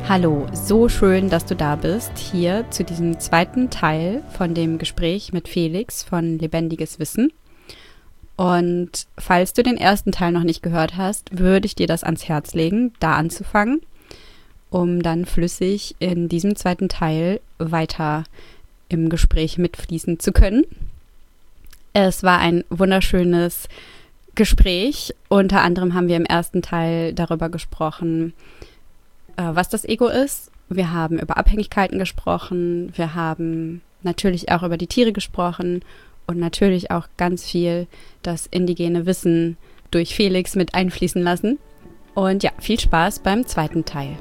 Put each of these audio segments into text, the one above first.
Hallo, so schön, dass du da bist, hier zu diesem zweiten Teil von dem Gespräch mit Felix von Lebendiges Wissen. Und falls du den ersten Teil noch nicht gehört hast, würde ich dir das ans Herz legen, da anzufangen, um dann flüssig in diesem zweiten Teil weiter im Gespräch mitfließen zu können. Es war ein wunderschönes Gespräch. Unter anderem haben wir im ersten Teil darüber gesprochen, was das Ego ist. Wir haben über Abhängigkeiten gesprochen. Wir haben natürlich auch über die Tiere gesprochen und natürlich auch ganz viel das indigene Wissen durch Felix mit einfließen lassen. Und ja, viel Spaß beim zweiten Teil.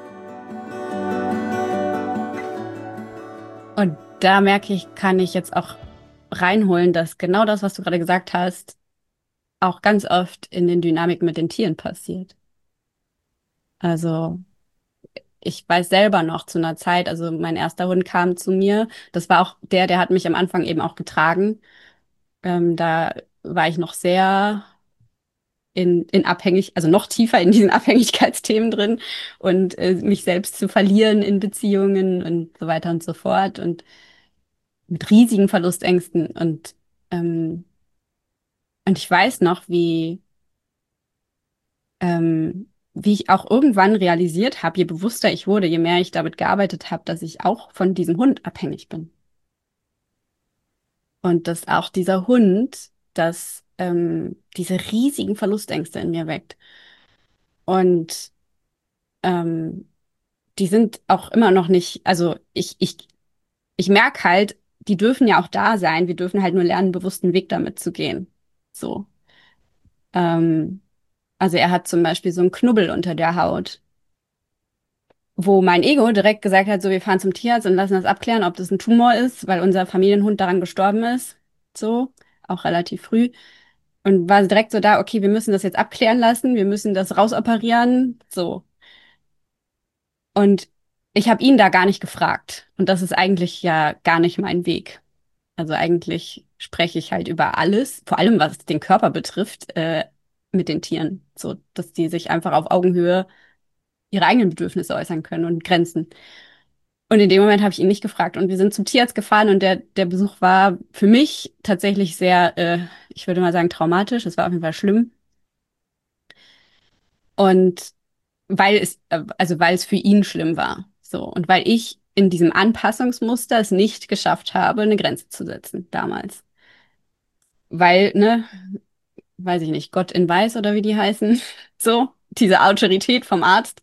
Und da merke ich, kann ich jetzt auch reinholen, dass genau das, was du gerade gesagt hast, auch ganz oft in den Dynamiken mit den Tieren passiert. Also ich weiß selber noch zu einer Zeit, also mein erster Hund kam zu mir. Das war auch der hat mich am Anfang eben auch getragen. Da war ich noch sehr also noch tiefer in diesen Abhängigkeitsthemen drin und mich selbst zu verlieren in Beziehungen und so weiter und so fort und mit riesigen Verlustängsten. Ähm, und ich weiß noch, wie ich auch irgendwann realisiert habe, je bewusster ich wurde, je mehr ich damit gearbeitet habe, dass ich auch von diesem Hund abhängig bin. Und dass auch dieser Hund, diese riesigen Verlustängste in mir weckt. Und ähm, die sind auch immer noch nicht, also ich merke halt, die dürfen ja auch da sein. Wir dürfen halt nur lernen, einen bewussten Weg damit zu gehen. So. Ähm, also er hat zum Beispiel so einen Knubbel unter der Haut, wo mein Ego direkt gesagt hat, so, wir fahren zum Tierarzt und lassen das abklären, ob das ein Tumor ist, weil unser Familienhund daran gestorben ist. So, auch relativ früh. Und war direkt so da, okay, wir müssen das jetzt abklären lassen, wir müssen das rausoperieren. So. Und ich habe ihn da gar nicht gefragt. Und das ist eigentlich ja gar nicht mein Weg. Also eigentlich spreche ich halt über alles, vor allem was den Körper betrifft, mit den Tieren. So, dass die sich einfach auf Augenhöhe ihre eigenen Bedürfnisse äußern können und Grenzen. Und in dem Moment habe ich ihn nicht gefragt. Und wir sind zum Tierarzt gefahren und der Besuch war für mich tatsächlich sehr, ich würde mal sagen, traumatisch. Es war auf jeden Fall schlimm. Und weil es für ihn schlimm war. So. Und weil ich in diesem Anpassungsmuster es nicht geschafft habe, eine Grenze zu setzen damals. Weil, ne, weiß ich nicht, Gott in Weiß oder wie die heißen, so, diese Autorität vom Arzt.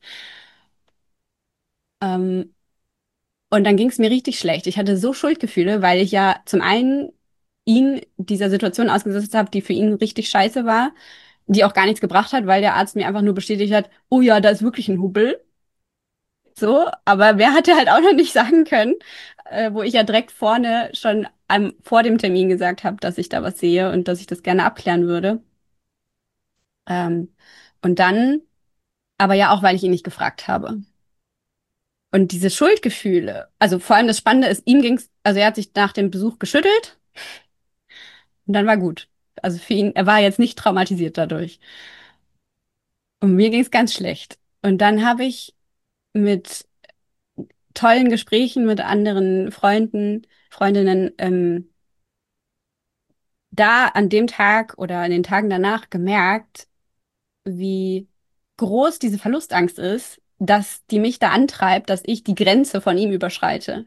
Ähm, und dann ging es mir richtig schlecht. Ich hatte so Schuldgefühle, weil ich ja zum einen ihn dieser Situation ausgesetzt habe, die für ihn richtig scheiße war, die auch gar nichts gebracht hat, weil der Arzt mir einfach nur bestätigt hat, oh ja, da ist wirklich ein Hubbel. So, aber wer hatte halt auch noch nicht sagen können, wo ich ja direkt vorne schon vor dem Termin gesagt habe, dass ich da was sehe und dass ich das gerne abklären würde. Ähm, und dann, aber ja auch, weil ich ihn nicht gefragt habe. Und diese Schuldgefühle, also vor allem das Spannende ist, ihm ging's, also er hat sich nach dem Besuch geschüttelt und dann war gut. Also für ihn, er war jetzt nicht traumatisiert dadurch. Und mir ging's ganz schlecht. Und dann habe ich mit tollen Gesprächen mit anderen Freundinnen, da an dem Tag oder in den Tagen danach gemerkt, wie groß diese Verlustangst ist, dass die mich da antreibt, dass ich die Grenze von ihm überschreite.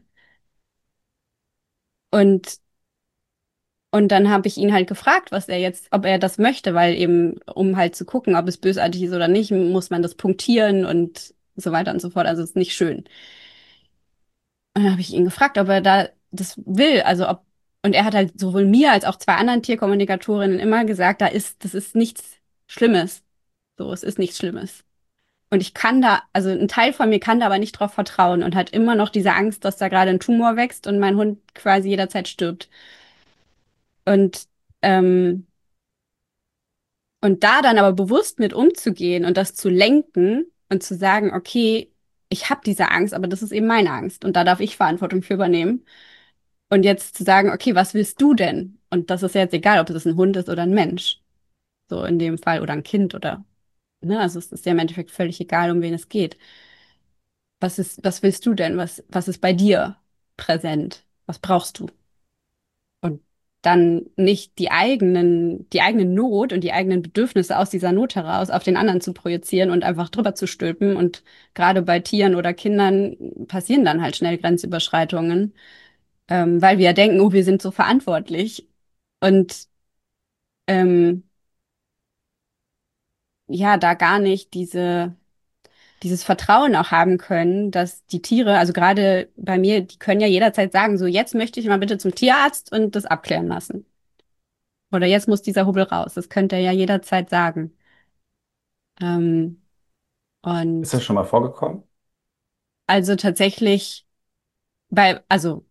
Und, und dann habe ich ihn halt gefragt, was er jetzt, ob er das möchte, weil eben, um halt zu gucken, ob es bösartig ist oder nicht, muss man das punktieren und so weiter und so fort. Also es ist nicht schön. Und dann habe ich ihn gefragt, ob er da das will, und er hat halt sowohl mir als auch zwei anderen Tierkommunikatorinnen immer gesagt, das ist nichts Schlimmes. So, es ist nichts Schlimmes. Und ich kann da, also ein Teil von mir kann da aber nicht drauf vertrauen und hat immer noch diese Angst, dass da gerade ein Tumor wächst und mein Hund quasi jederzeit stirbt. Und, ähm, und da dann aber bewusst mit umzugehen und das zu lenken und zu sagen, okay, ich habe diese Angst, aber das ist eben meine Angst und da darf ich Verantwortung für übernehmen. Und jetzt zu sagen, okay, was willst du denn? Und das ist ja jetzt egal, ob es ein Hund ist oder ein Mensch. So in dem Fall oder ein Kind oder, ne, also es ist ja im Endeffekt völlig egal, um wen es geht. was willst du denn? Was ist bei dir präsent? Was brauchst du? Und dann nicht die eigene Not und die eigenen Bedürfnisse aus dieser Not heraus auf den anderen zu projizieren und einfach drüber zu stülpen. Und gerade bei Tieren oder Kindern passieren dann halt schnell Grenzüberschreitungen, weil wir ja denken, oh, wir sind so verantwortlich. Und ähm, ja, da gar nicht dieses Vertrauen auch haben können, dass die Tiere, also gerade bei mir, die können ja jederzeit sagen, so jetzt möchte ich mal bitte zum Tierarzt und das abklären lassen. Oder jetzt muss dieser Hubbel raus. Das könnte er ja jederzeit sagen. Ähm, Ist das und schon mal vorgekommen? also tatsächlich also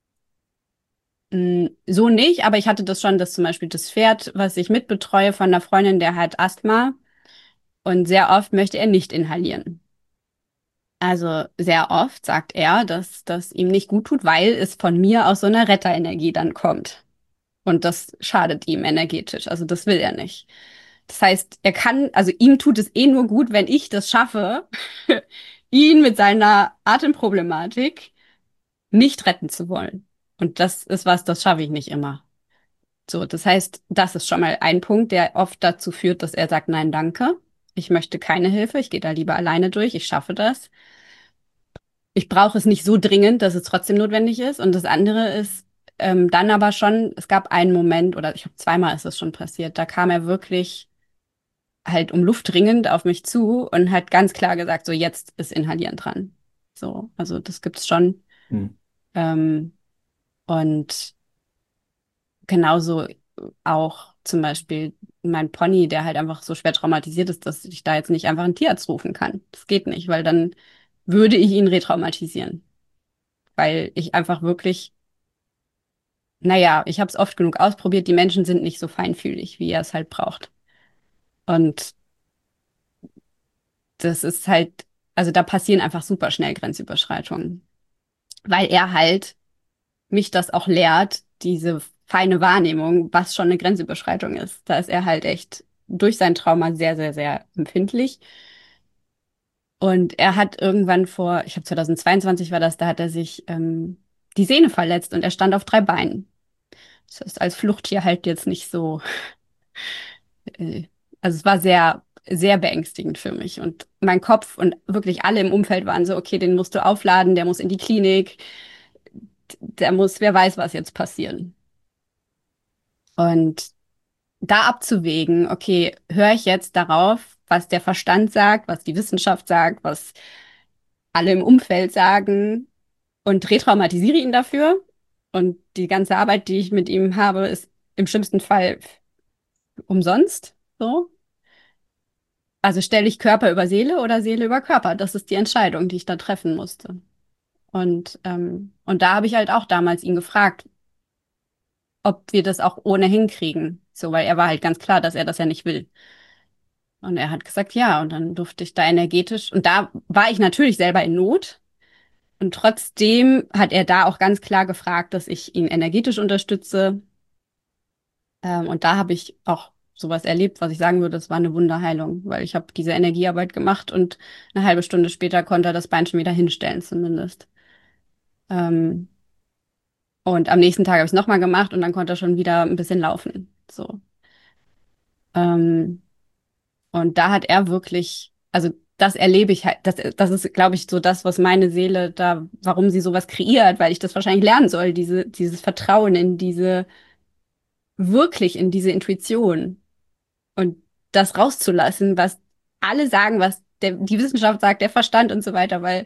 so nicht, aber ich hatte das schon, dass zum Beispiel das Pferd, was ich mitbetreue von einer Freundin, der hat Asthma und sehr oft möchte er nicht inhalieren. Also sehr oft sagt er, dass das ihm nicht gut tut, weil es von mir aus so einer Retterenergie dann kommt. Und das schadet ihm energetisch. Also das will er nicht. Das heißt, also ihm tut es eh nur gut, wenn ich das schaffe, ihn mit seiner Atemproblematik nicht retten zu wollen. Und das ist was, das schaffe ich nicht immer. So, das heißt, das ist schon mal ein Punkt, der oft dazu führt, dass er sagt, nein, danke. Ich möchte keine Hilfe. Ich gehe da lieber alleine durch. Ich schaffe das. Ich brauche es nicht so dringend, dass es trotzdem notwendig ist. Und das andere ist dann aber schon, es gab einen Moment, oder ich habe zweimal ist das schon passiert, da kam er wirklich halt um Luft dringend auf mich zu und hat ganz klar gesagt, so jetzt ist Inhalieren dran. So, also das gibt's schon. Hm. Ähm, und genauso auch zum Beispiel mein Pony, der halt einfach so schwer traumatisiert ist, dass ich da jetzt nicht einfach einen Tierarzt rufen kann. Das geht nicht, weil dann würde ich ihn retraumatisieren. Weil ich einfach wirklich, naja, ich habe es oft genug ausprobiert, die Menschen sind nicht so feinfühlig, wie er es halt braucht. Und das ist halt, also da passieren einfach super schnell Grenzüberschreitungen, weil er halt mich das auch lehrt, diese feine Wahrnehmung, was schon eine Grenzüberschreitung ist. Da ist er halt echt durch sein Trauma sehr, sehr, sehr empfindlich. Und er hat irgendwann ich glaube 2022 war das, da hat er sich die Sehne verletzt und er stand auf drei Beinen. Das ist als Fluchttier halt jetzt nicht so, äh, also es war sehr, sehr beängstigend für mich. Und mein Kopf und wirklich alle im Umfeld waren so, okay, den musst du aufladen, der muss in die Klinik, der muss, wer weiß, was jetzt passieren. Und da abzuwägen, okay, höre ich jetzt darauf, was der Verstand sagt, was die Wissenschaft sagt, was alle im Umfeld sagen und retraumatisiere ihn dafür. Und die ganze Arbeit, die ich mit ihm habe, ist im schlimmsten Fall umsonst. So. Also stelle ich Körper über Seele oder Seele über Körper. Das ist die Entscheidung, die ich da treffen musste. Und da habe ich halt auch damals ihn gefragt, ob wir das auch ohne hinkriegen. So, weil er war halt ganz klar, dass er das ja nicht will. Und er hat gesagt, ja. Und dann durfte ich da energetisch. Und da war ich natürlich selber in Not. Und trotzdem hat er da auch ganz klar gefragt, dass ich ihn energetisch unterstütze. Und da habe ich auch sowas erlebt, was ich sagen würde, das war eine Wunderheilung, weil ich habe diese Energiearbeit gemacht und eine halbe Stunde später konnte er das Bein schon wieder hinstellen, zumindest. Ähm, und am nächsten Tag habe ich es nochmal gemacht und dann konnte er schon wieder ein bisschen laufen. So. Ähm, und da hat er wirklich, also das erlebe ich halt, das ist, glaube ich, so das, was meine Seele da, warum sie sowas kreiert, weil ich das wahrscheinlich lernen soll, dieses Vertrauen in wirklich in diese Intuition und das rauszulassen, was alle sagen, was die Wissenschaft sagt, der Verstand und so weiter, weil,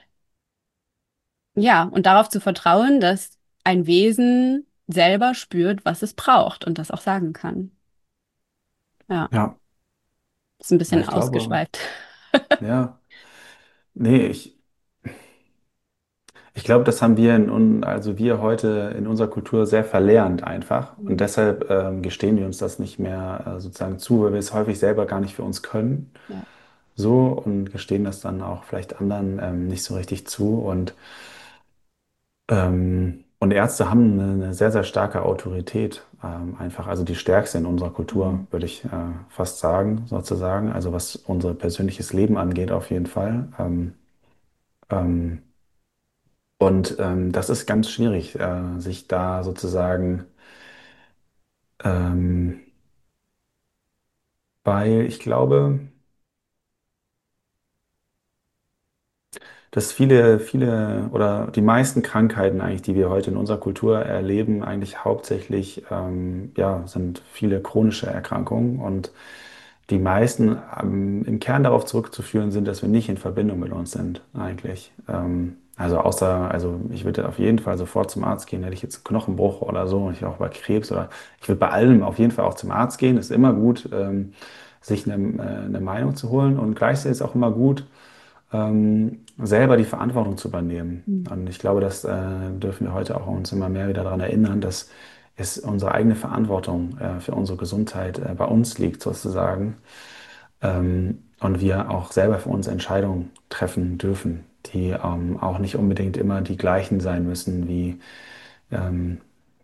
ja, und darauf zu vertrauen, dass ein Wesen selber spürt, was es braucht und das auch sagen kann. Ja, Ja, ist ein ja, bisschen ich glaube, ausgeschweift. ja, nee, ich glaube, das haben also wir heute in unserer Kultur sehr verlernt einfach. Und Mhm. deshalb gestehen wir uns das nicht mehr sozusagen zu, weil wir es häufig selber gar nicht für uns können. Ja. So und gestehen das dann auch vielleicht anderen nicht so richtig zu. Und Ärzte haben eine sehr, sehr starke Autorität, einfach, also die stärkste in unserer Kultur, Mhm. würde ich fast sagen, sozusagen. Also was unser persönliches Leben angeht, auf jeden Fall. Ähm, und das ist ganz schwierig, sich da sozusagen, ähm, weil ich glaube, dass viele oder die meisten Krankheiten eigentlich, die wir heute in unserer Kultur erleben, eigentlich hauptsächlich, ja, sind viele chronische Erkrankungen und die meisten im Kern darauf zurückzuführen sind, dass wir nicht in Verbindung mit uns sind, eigentlich. Also außer, also ich würde auf jeden Fall sofort zum Arzt gehen, hätte ich jetzt einen Knochenbruch oder so, und ich auch bei Krebs oder ich würde bei allem auf jeden Fall auch zum Arzt gehen. Ist immer gut, sich eine Meinung zu holen und gleichzeitig ist auch immer gut, selber die Verantwortung zu übernehmen. Mhm. Und ich glaube, das dürfen wir heute auch uns immer mehr wieder daran erinnern, dass es unsere eigene Verantwortung für unsere Gesundheit bei uns liegt, sozusagen. Und wir auch selber für uns Entscheidungen treffen dürfen, die auch nicht unbedingt immer die gleichen sein müssen ähm,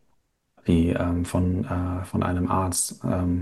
wie von einem Arzt.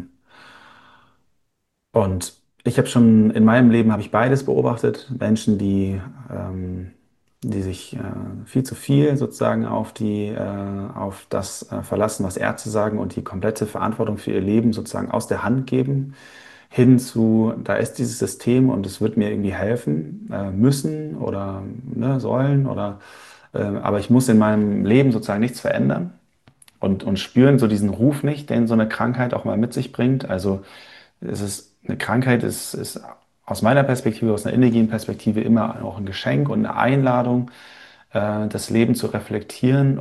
Und ich habe schon in meinem Leben habe ich beides beobachtet. Menschen, die sich viel zu viel sozusagen auf das verlassen, was Ärzte sagen und die komplette Verantwortung für ihr Leben sozusagen aus der Hand geben, hin zu, da ist dieses System und es wird mir irgendwie helfen, müssen oder ne, sollen oder aber ich muss in meinem Leben sozusagen nichts verändern und spüren so diesen Ruf nicht, den so eine Krankheit auch mal mit sich bringt. Also eine Krankheit ist aus meiner Perspektive, aus einer indigenen Perspektive immer auch ein Geschenk und eine Einladung, das Leben zu reflektieren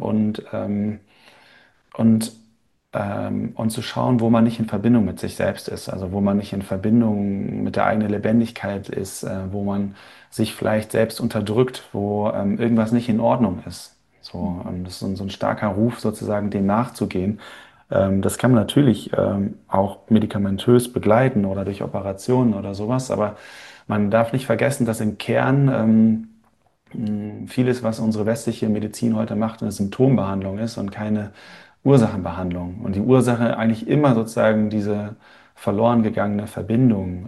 und, und zu schauen, wo man nicht in Verbindung mit sich selbst ist, also wo man nicht in Verbindung mit der eigenen Lebendigkeit ist, wo man sich vielleicht selbst unterdrückt, wo irgendwas nicht in Ordnung ist. So, und das ist so ein starker Ruf, sozusagen dem nachzugehen. Das kann man natürlich auch medikamentös begleiten oder durch Operationen oder sowas, aber man darf nicht vergessen, dass im Kern vieles, was unsere westliche Medizin heute macht, eine Symptombehandlung ist und keine Ursachenbehandlung. Und die Ursache eigentlich immer sozusagen diese verloren gegangene Verbindung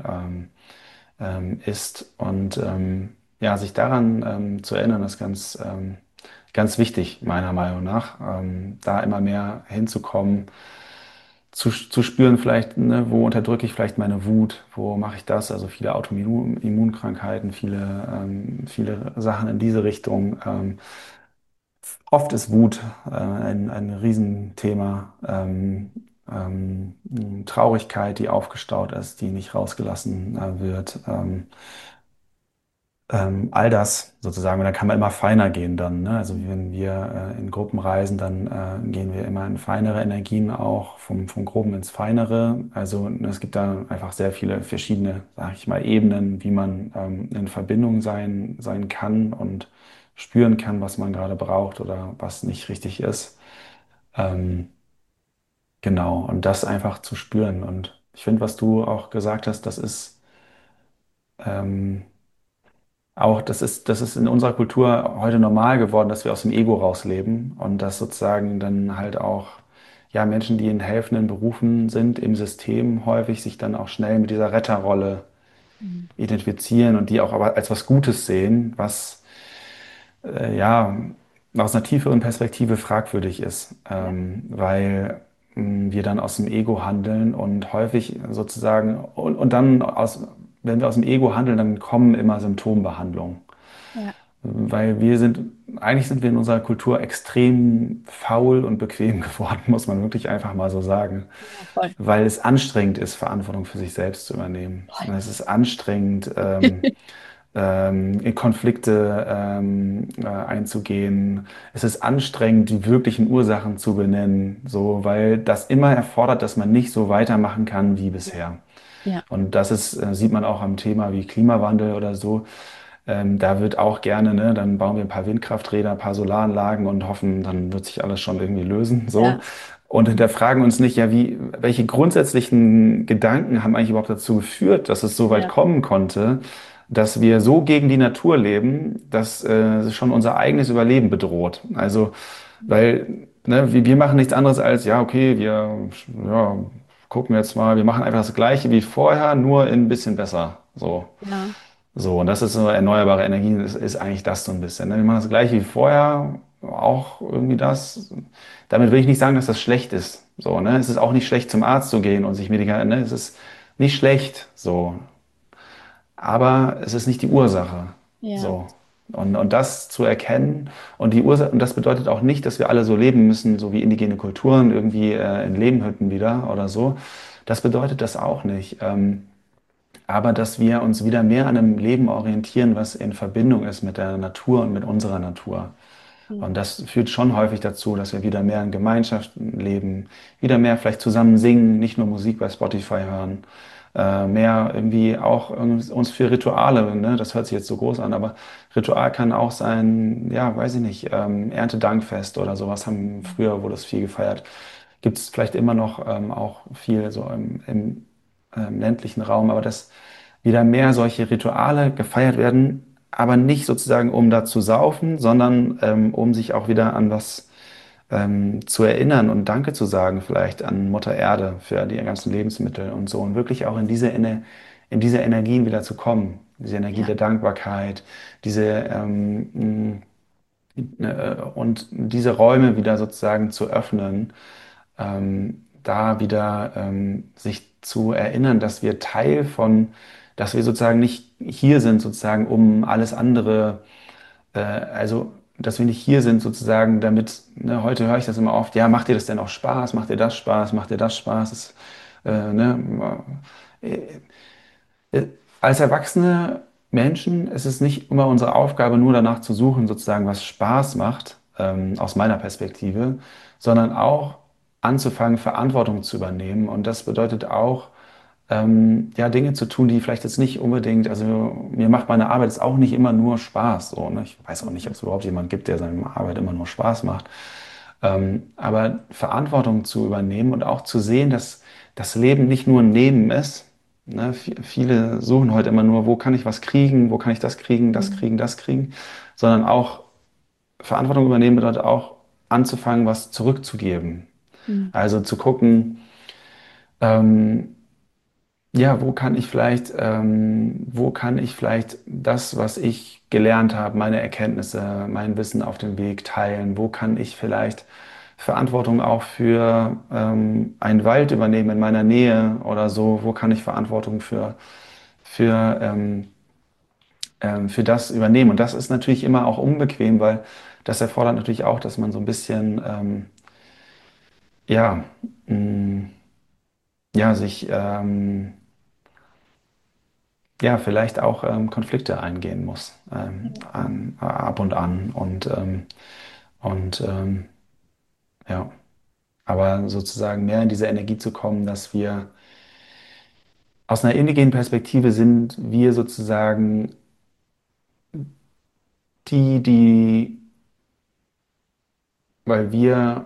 ist. Und ja, sich daran zu erinnern, ist ganz wichtig, meiner Meinung nach, da immer mehr hinzukommen, zu spüren vielleicht, ne, wo unterdrücke ich vielleicht meine Wut, wo mache ich das, also viele Autoimmunkrankheiten, viele Sachen in diese Richtung. Oft ist Wut ein Riesenthema. Traurigkeit, die aufgestaut ist, die nicht rausgelassen wird. All das sozusagen. Und dann kann man immer feiner gehen dann. Ne? Also wenn wir in Gruppen reisen, dann gehen wir immer in feinere Energien auch, vom Groben ins Feinere. Also es gibt da einfach sehr viele verschiedene, sag ich mal, Ebenen, wie man in Verbindung sein kann und spüren kann, was man gerade braucht oder was nicht richtig ist. Ähm, genau, und das einfach zu spüren. Und ich finde, was du auch gesagt hast, das ist ähm, auch, das ist in unserer Kultur heute normal geworden, dass wir aus dem Ego rausleben und dass sozusagen dann halt auch, ja, Menschen, die in helfenden Berufen sind, im System häufig sich dann auch schnell mit dieser Retterrolle Mhm. identifizieren und die auch aber als was Gutes sehen, was, ja, aus einer tieferen Perspektive fragwürdig ist, Ja, weil wir dann aus dem Ego handeln und häufig sozusagen, und dann wenn wir aus dem Ego handeln, dann kommen immer Symptombehandlungen. ja, Weil eigentlich sind wir in unserer Kultur extrem faul und bequem geworden, muss man wirklich einfach mal so sagen. ja, voll. Weil es anstrengend ist, Verantwortung für sich selbst zu übernehmen. Voll. Es ist anstrengend, in Konflikte einzugehen. Es ist anstrengend, die wirklichen Ursachen zu benennen, so, weil das immer erfordert, dass man nicht so weitermachen kann wie bisher. Ja, Und das sieht man auch am Thema wie Klimawandel oder so. Da wird auch gerne, ne, dann bauen wir ein paar Windkrafträder, ein paar Solaranlagen und hoffen, dann wird sich alles schon irgendwie lösen, so. ja, Und hinterfragen uns nicht, ja, welche grundsätzlichen Gedanken haben eigentlich überhaupt dazu geführt, dass es so weit ja, kommen konnte, dass wir so gegen die Natur leben, dass schon unser eigenes Überleben bedroht. Also, weil, ne, wir machen nichts anderes als, ja, okay, ja, gucken jetzt mal, wir machen einfach das Gleiche wie vorher, nur ein bisschen besser. So. ja, So, und das ist so erneuerbare Energien, ist eigentlich das so ein bisschen. Ne? Wir machen das gleiche wie vorher, auch irgendwie das. Damit will ich nicht sagen, dass das schlecht ist. So, ne? Es ist auch nicht schlecht, zum Arzt zu gehen und sich Medikamente, ne? Es ist nicht schlecht, so. Aber es ist nicht die Ursache. Ja, So. Und das zu erkennen und die Ursache, und das bedeutet auch nicht, dass wir alle so leben müssen, so wie indigene Kulturen, irgendwie in Lehmhütten wieder oder so. Das bedeutet das auch nicht. Aber dass wir uns wieder mehr an einem Leben orientieren, was in Verbindung ist mit der Natur und mit unserer Natur. ja, Und das führt schon häufig dazu, dass wir wieder mehr in Gemeinschaften leben, wieder mehr vielleicht zusammen singen, nicht nur Musik bei Spotify hören, mehr irgendwie auch uns für Rituale, ne? Das hört sich jetzt so groß an, aber Ritual kann auch sein, ja, weiß ich nicht, Erntedankfest oder sowas haben früher, wurde es viel gefeiert. Gibt es vielleicht immer noch auch viel so im ländlichen Raum, aber dass wieder mehr solche Rituale gefeiert werden, aber nicht sozusagen, um da zu saufen, sondern um sich auch wieder an was zu erinnern und Danke zu sagen, vielleicht an Mutter Erde für die ganzen Lebensmittel und so und wirklich auch in diese Energien wieder zu kommen, diese Energie ja, der Dankbarkeit, diese und diese Räume wieder sozusagen zu öffnen, da wieder sich zu erinnern, dass wir Teil von, dass wir sozusagen nicht hier sind, sozusagen, um alles andere, also, dass wir nicht hier sind, sozusagen, damit, ne, heute höre ich das immer oft, ja, macht dir das denn auch Spaß? Macht dir das Spaß? Macht dir das Spaß? Das, ne, äh, als erwachsene Menschen ist es nicht immer unsere Aufgabe, nur danach zu suchen, sozusagen, was Spaß macht, aus meiner Perspektive, sondern auch anzufangen, Verantwortung zu übernehmen. Und das bedeutet auch, ja, Dinge zu tun, die vielleicht jetzt nicht unbedingt, also mir macht meine Arbeit jetzt auch nicht immer nur Spaß. So, ne? Ich weiß auch nicht, ob es überhaupt jemand gibt, der seine Arbeit immer nur Spaß macht. Aber Verantwortung zu übernehmen und auch zu sehen, dass das Leben nicht nur ein Leben ist. Ne? Viele suchen heute immer nur, wo kann ich was kriegen, wo kann ich das kriegen, das mhm. kriegen, das kriegen, sondern auch Verantwortung übernehmen bedeutet auch anzufangen, was zurückzugeben. Mhm. Also zu gucken, ähm, ja, wo kann ich vielleicht das, was ich gelernt habe, meine Erkenntnisse, mein Wissen auf dem Weg teilen? Wo kann ich vielleicht Verantwortung auch für einen Wald übernehmen in meiner Nähe oder so? Wo kann ich Verantwortung für, für das übernehmen? Und das ist natürlich immer auch unbequem, weil das erfordert natürlich auch, dass man so ein bisschen, ja, mh, ja, sich, ja, vielleicht auch Konflikte eingehen muss, ab und an. Und ja, aber sozusagen mehr in diese Energie zu kommen, dass wir aus einer indigenen Perspektive sind wir sozusagen die, weil wir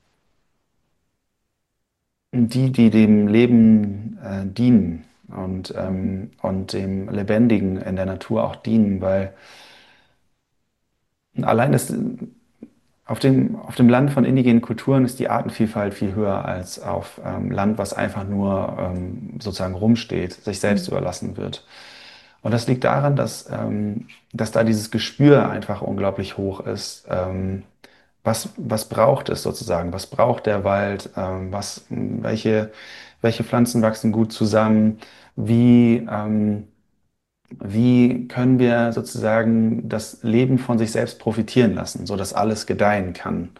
die dem Leben dienen und dem Lebendigen in der Natur auch dienen, weil allein das auf dem Land von indigenen Kulturen ist die Artenvielfalt viel höher als auf Land, was einfach nur sozusagen rumsteht, sich selbst Mhm. überlassen wird. Und das liegt daran, dass da dieses Gespür einfach unglaublich hoch ist. Was braucht es sozusagen? Was braucht der Wald? Welche Pflanzen wachsen gut zusammen? Wie, wie können wir sozusagen das Leben von sich selbst profitieren lassen, sodass alles gedeihen kann?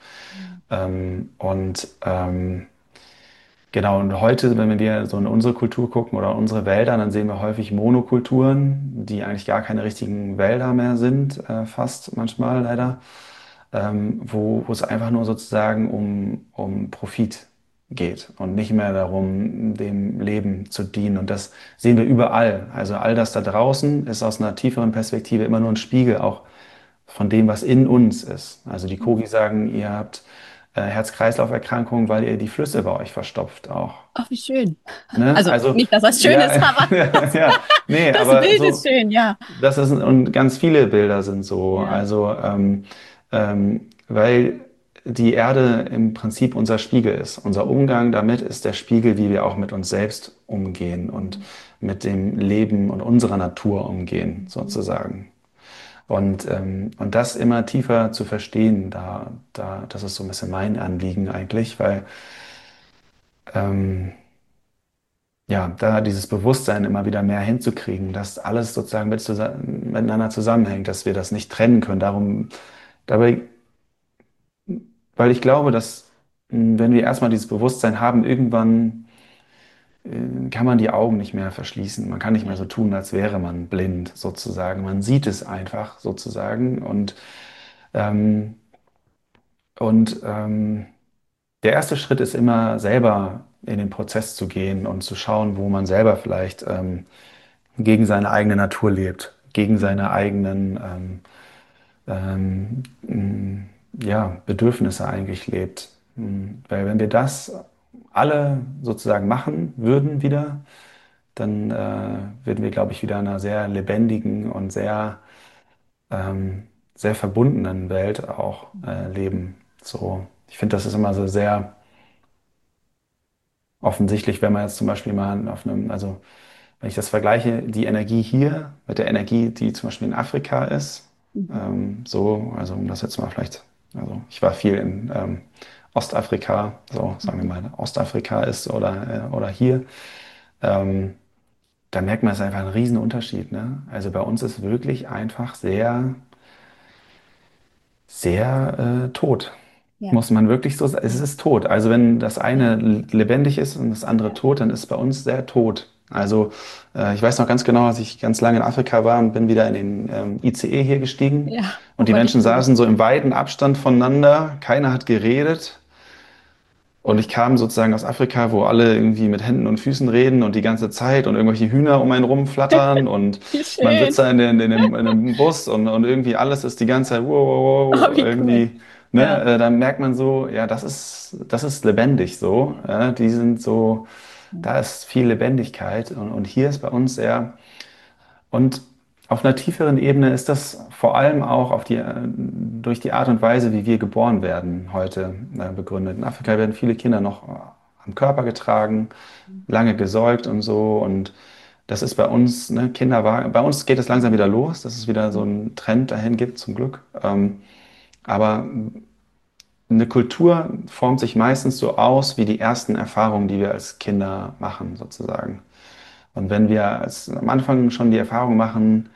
Genau, und heute, wenn wir so in unsere Kultur gucken oder unsere Wälder, dann sehen wir häufig Monokulturen, die eigentlich gar keine richtigen Wälder mehr sind, fast manchmal leider, wo es einfach nur sozusagen um Profit geht und nicht mehr darum, dem Leben zu dienen. Und das sehen wir überall. Also all das da draußen ist aus einer tieferen Perspektive immer nur ein Spiegel auch von dem, was in uns ist. Also die Kogi sagen, ihr habt Herz-Kreislauf-Erkrankungen, weil ihr die Flüsse bei euch verstopft auch. Ach, wie schön. Ne? Also Also, nicht, dass das schön ja, ist, aber ja, nee, das aber Bild ist so, schön, ja. das ist, und ganz viele Bilder sind so. Ja. Also, weil die Erde im Prinzip unser Spiegel ist. Unser Umgang damit ist der Spiegel, wie wir auch mit uns selbst umgehen und mit dem Leben und unserer Natur umgehen, sozusagen. Und das immer tiefer zu verstehen, das ist so ein bisschen mein Anliegen eigentlich, weil ähm, ja, da dieses Bewusstsein immer wieder mehr hinzukriegen, dass alles sozusagen miteinander zusammenhängt, dass wir das nicht trennen können. Dabei, weil ich glaube, dass wenn wir erstmal dieses Bewusstsein haben, irgendwann kann man die Augen nicht mehr verschließen. Man kann nicht mehr so tun, als wäre man blind sozusagen. Man sieht es einfach sozusagen ähm, und der erste Schritt ist immer selber in den Prozess zu gehen und zu schauen, wo man selber vielleicht gegen seine eigene Natur lebt, gegen seine eigenen ja, Bedürfnisse eigentlich lebt. Weil wenn wir das alle sozusagen machen würden wieder, dann würden wir, glaube ich, wieder in einer sehr lebendigen und ähm, sehr verbundenen Welt auch leben. So, ich finde, das ist immer so sehr offensichtlich, wenn man jetzt zum Beispiel mal auf einem, also wenn ich das vergleiche, die Energie hier mit der Energie, die zum Beispiel in Afrika ist, so, also um das jetzt mal vielleicht, also ich war viel in Ostafrika, so sagen wir mal, Ostafrika ist oder hier, ähm, da merkt man es einfach einen riesen Unterschied, ne? Also bei uns ist wirklich einfach sehr tot. Ja. Muss man wirklich so sagen. Es ist tot. Also wenn das eine lebendig ist und das andere tot, dann ist es bei uns sehr tot. Also ich weiß noch ganz genau, als ich ganz lange in Afrika war und bin wieder in den ICE hier gestiegen Ja. Oh und die Gott, ich Menschen kenne das. saßen so im weiten Abstand voneinander, keiner hat geredet. Und ich kam sozusagen aus Afrika, wo alle irgendwie mit Händen und Füßen reden und die ganze Zeit und irgendwelche Hühner um einen rumflattern und Wie man sitzt schön. da in dem Bus und irgendwie alles ist die ganze Zeit wow, Oh, wow, wow, wie cool. irgendwie, Ja. ne, dann merkt man so, ja, das ist lebendig so, die sind so, da ist viel Lebendigkeit und hier ist bei uns sehr und auf einer tieferen Ebene ist das vor allem auch durch die Art und Weise, wie wir geboren werden, heute begründet. In Afrika werden viele Kinder noch am Körper getragen, lange gesäugt und so. Und das ist bei uns, ne, bei uns geht es langsam wieder los, dass es wieder so einen Trend dahin gibt, zum Glück. Aber eine Kultur formt sich meistens so aus wie die ersten Erfahrungen, die wir als Kinder machen, sozusagen. Und wenn wir am Anfang schon die Erfahrung machen,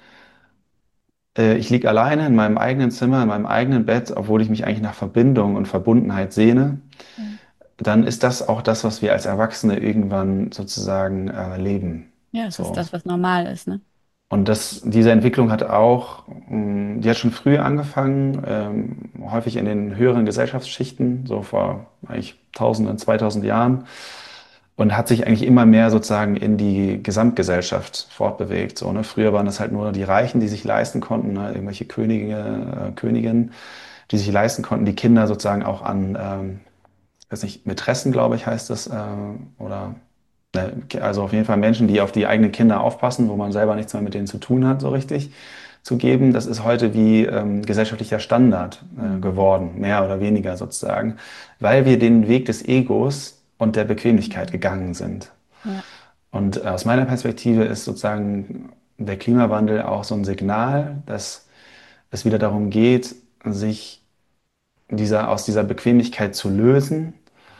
ich liege alleine in meinem eigenen Zimmer, in meinem eigenen Bett, obwohl ich mich eigentlich nach Verbindung und Verbundenheit sehne, dann ist das auch das, was wir als Erwachsene irgendwann sozusagen leben. Ja, es ist So. das, was normal ist, ne? Und diese Entwicklung hat auch, die hat schon früh angefangen, häufig in den höheren Gesellschaftsschichten, so vor eigentlich Tausenden, 2000 Jahren. Und hat sich eigentlich immer mehr sozusagen in die Gesamtgesellschaft fortbewegt. So, ne? Früher waren das halt nur die Reichen, die sich leisten konnten, ne? Irgendwelche Könige, Königinnen, die sich leisten konnten, die Kinder sozusagen auch an, weiß nicht, Mätressen, glaube ich, heißt das, oder also auf jeden Fall Menschen, die auf die eigenen Kinder aufpassen, wo man selber nichts mehr mit denen zu tun hat, so richtig zu geben. Das ist heute wie gesellschaftlicher Standard geworden, mehr oder weniger sozusagen, weil wir den Weg des Egos und der Bequemlichkeit gegangen sind. Ja. Und aus meiner Perspektive ist sozusagen der Klimawandel auch so ein Signal, dass es wieder darum geht, sich aus dieser Bequemlichkeit zu lösen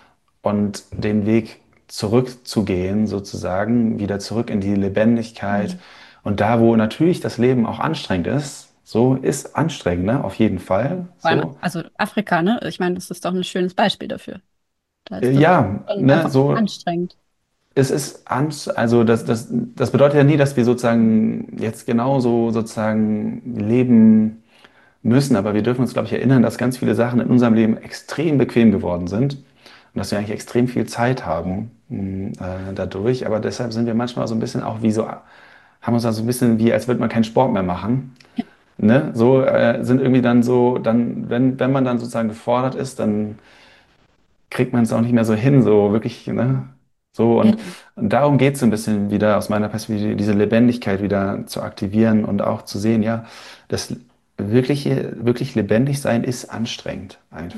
und den Weg zurückzugehen, sozusagen, wieder zurück in die Lebendigkeit. Und da, wo natürlich das Leben auch anstrengend ist, so ist anstrengend, ne? Auf jeden Fall. Vor allem, So. also Afrika, ne? Ich meine, das ist doch ein schönes Beispiel dafür. Da ist das Ja, schon ne, einfach so. anstrengend. Es ist also das bedeutet ja nie, dass wir sozusagen jetzt genauso sozusagen leben müssen, aber wir dürfen uns, glaube ich, erinnern, dass ganz viele Sachen in unserem Leben extrem bequem geworden sind und dass wir eigentlich extrem viel Zeit haben dadurch. Aber deshalb sind wir manchmal so ein bisschen auch haben uns da so ein bisschen wie, als würde man keinen Sport mehr machen. Ne? So sind irgendwie dann so, dann, wenn man dann sozusagen gefordert ist, dann kriegt man es auch nicht mehr so hin, so wirklich, ne? So Ja, und darum geht es so ein bisschen wieder aus meiner Perspektive, diese Lebendigkeit wieder zu aktivieren und auch zu sehen, ja, das wirklich lebendig sein ist anstrengend einfach.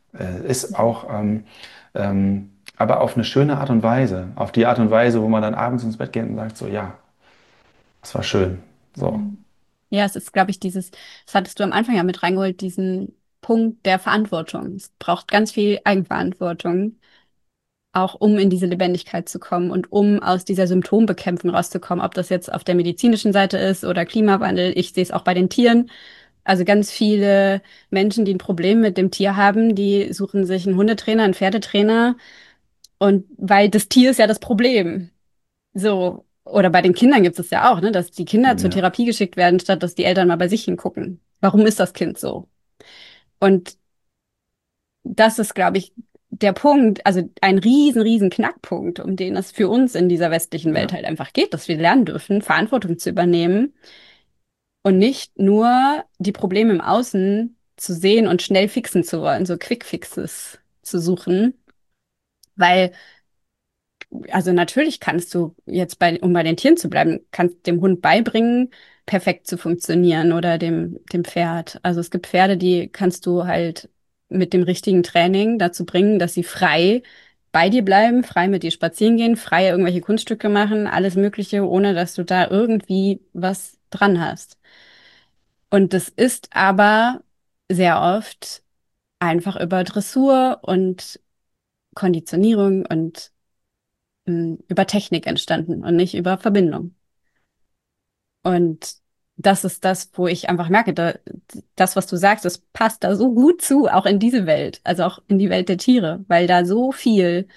Ist auch, aber auf eine schöne Art und Weise. Auf die Art und Weise, wo man dann abends ins Bett geht und sagt so, ja, das war schön. So, Mhm. Ja, es ist, glaube ich, das hattest du am Anfang ja mit reingeholt, diesen Punkt der Verantwortung. Es braucht ganz viel Eigenverantwortung, auch um in diese Lebendigkeit zu kommen und um aus dieser Symptombekämpfung rauszukommen, ob das jetzt auf der medizinischen Seite ist oder Klimawandel. Ich sehe es auch bei den Tieren. Also ganz viele Menschen, die ein Problem mit dem Tier haben, die suchen sich einen Hundetrainer, einen Pferdetrainer und weil das Tier ist ja das Problem. So, oder bei den Kindern gibt es ja auch, ne, dass die Kinder zur ja, Therapie geschickt werden, statt dass die Eltern mal bei sich hingucken. Warum ist das Kind so? Und das ist, glaube ich, der Punkt, also ein riesen Knackpunkt, um den es für uns in dieser westlichen Welt ja, halt einfach geht, dass wir lernen dürfen, Verantwortung zu übernehmen und nicht nur die Probleme im Außen zu sehen und schnell fixen zu wollen, so Quick Fixes zu suchen, weil also natürlich kannst du jetzt um bei den Tieren zu bleiben, kannst dem Hund beibringen, perfekt zu funktionieren oder dem Pferd. Also es gibt Pferde, die kannst du halt mit dem richtigen Training dazu bringen, dass sie frei bei dir bleiben, frei mit dir spazieren gehen, frei irgendwelche Kunststücke machen, alles Mögliche, ohne dass du da irgendwie was dran hast. Und das ist aber sehr oft einfach über Dressur und Konditionierung und über Technik entstanden und nicht über Verbindung. Und das ist das, wo ich einfach merke, das, was du sagst, das passt da so gut zu, auch in diese Welt, also auch in die Welt der Tiere, weil da so viel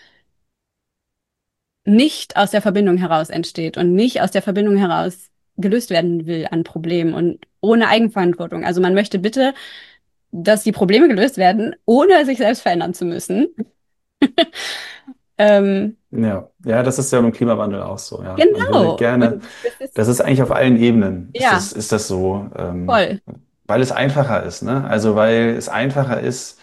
nicht aus der Verbindung heraus entsteht und nicht aus der Verbindung heraus gelöst werden will an Problemen und ohne Eigenverantwortung. Also man möchte bitte, dass die Probleme gelöst werden, ohne sich selbst verändern zu müssen. Ähm, ja. Ja, das ist ja beim Klimawandel auch so, ja. Man würde genau. gerne, Und das ist, das ist eigentlich auf allen Ebenen, ja, ist das so, voll. weil es einfacher ist, ne? Also weil es einfacher ist,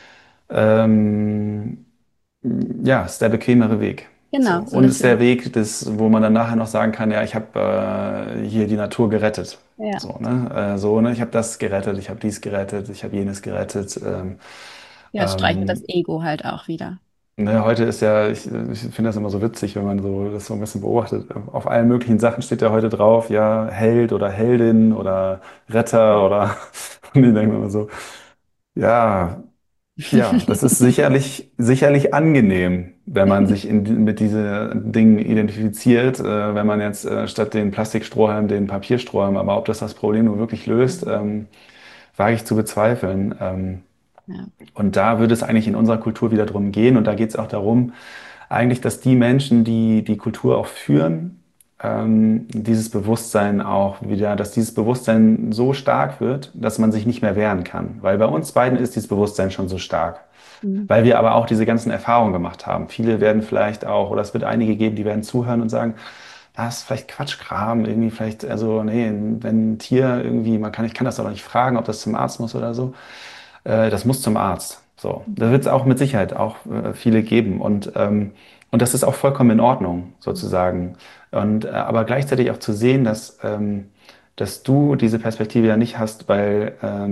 ähm, ja, ist der bequemere Weg. So. Genau, so Und ist ist der es. Weg, wo man dann nachher noch sagen kann, ja, ich habe hier die Natur gerettet. Ja. So, ne? Ich habe das gerettet, ich habe dies gerettet, ich habe jenes gerettet. Ja, es streichelt das Ähm, Ego halt auch wieder. ne, heute ist ja, ich finde das immer so witzig, wenn man so das so ein bisschen beobachtet. Auf allen möglichen Sachen steht ja heute drauf, ja, Held oder Heldin oder Retter oder und ich denke mir immer so, ja. Ja, das ist sicherlich angenehm, wenn man sich mit diesen Dingen identifiziert, wenn man jetzt statt den Plastikstrohhalm den Papierstrohhalm, aber ob das Problem nur wirklich löst, wage ich zu bezweifeln. Ja. Und da würde es eigentlich in unserer Kultur wieder drum gehen und da geht es auch darum, eigentlich, dass die Menschen, die die Kultur auch führen, dieses Bewusstsein auch wieder, dass dieses Bewusstsein so stark wird, dass man sich nicht mehr wehren kann. Weil bei uns beiden ist dieses Bewusstsein schon so stark. Mhm. Weil wir aber auch diese ganzen Erfahrungen gemacht haben. Viele werden vielleicht auch, oder es wird einige geben, die werden zuhören und sagen, das ist vielleicht Quatschkram, irgendwie vielleicht, also nee, wenn ein Tier irgendwie, ich kann das doch nicht fragen, ob das zum Arzt muss oder so. Das muss zum Arzt. So, da wird es auch mit Sicherheit auch viele geben und das ist auch vollkommen in Ordnung sozusagen. Und aber gleichzeitig auch zu sehen, dass du diese Perspektive ja nicht hast, weil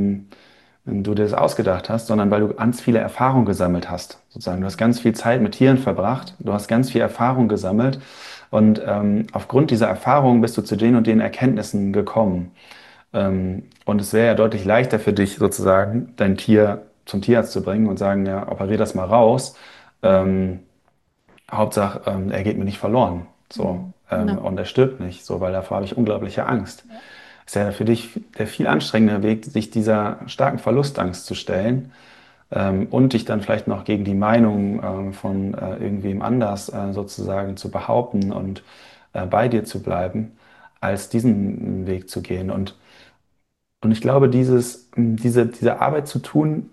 du dir das ausgedacht hast, sondern weil du ganz viele Erfahrungen gesammelt hast. Sozusagen, du hast ganz viel Zeit mit Tieren verbracht, du hast ganz viel Erfahrung gesammelt und aufgrund dieser Erfahrungen bist du zu den und den Erkenntnissen gekommen. Und es wäre ja deutlich leichter für dich, sozusagen, dein Tier zum Tierarzt zu bringen und sagen, ja, operier das mal raus. Ähm, Hauptsache, er geht mir nicht verloren. So, Mhm. Genau. und er stirbt nicht, so, weil davor habe ich unglaubliche Angst. Ja. Ist ja für dich der viel anstrengende Weg, sich dieser starken Verlustangst zu stellen und dich dann vielleicht noch gegen die Meinung von irgendwem anders sozusagen zu behaupten und bei dir zu bleiben, als diesen Weg zu gehen. Und ich glaube, diese Arbeit zu tun,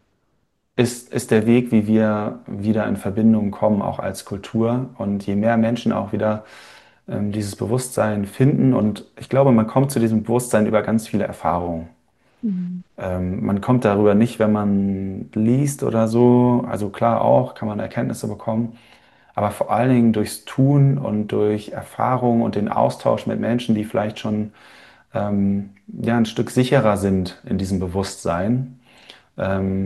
ist der Weg, wie wir wieder in Verbindung kommen, auch als Kultur. Und je mehr Menschen auch wieder dieses Bewusstsein finden, und ich glaube, man kommt zu diesem Bewusstsein über ganz viele Erfahrungen. Mhm. Man kommt darüber nicht, wenn man liest oder so. Also klar auch, kann man Erkenntnisse bekommen. Aber vor allen Dingen durchs Tun und durch Erfahrung und den Austausch mit Menschen, die vielleicht schon ja, ein Stück sicherer sind in diesem Bewusstsein.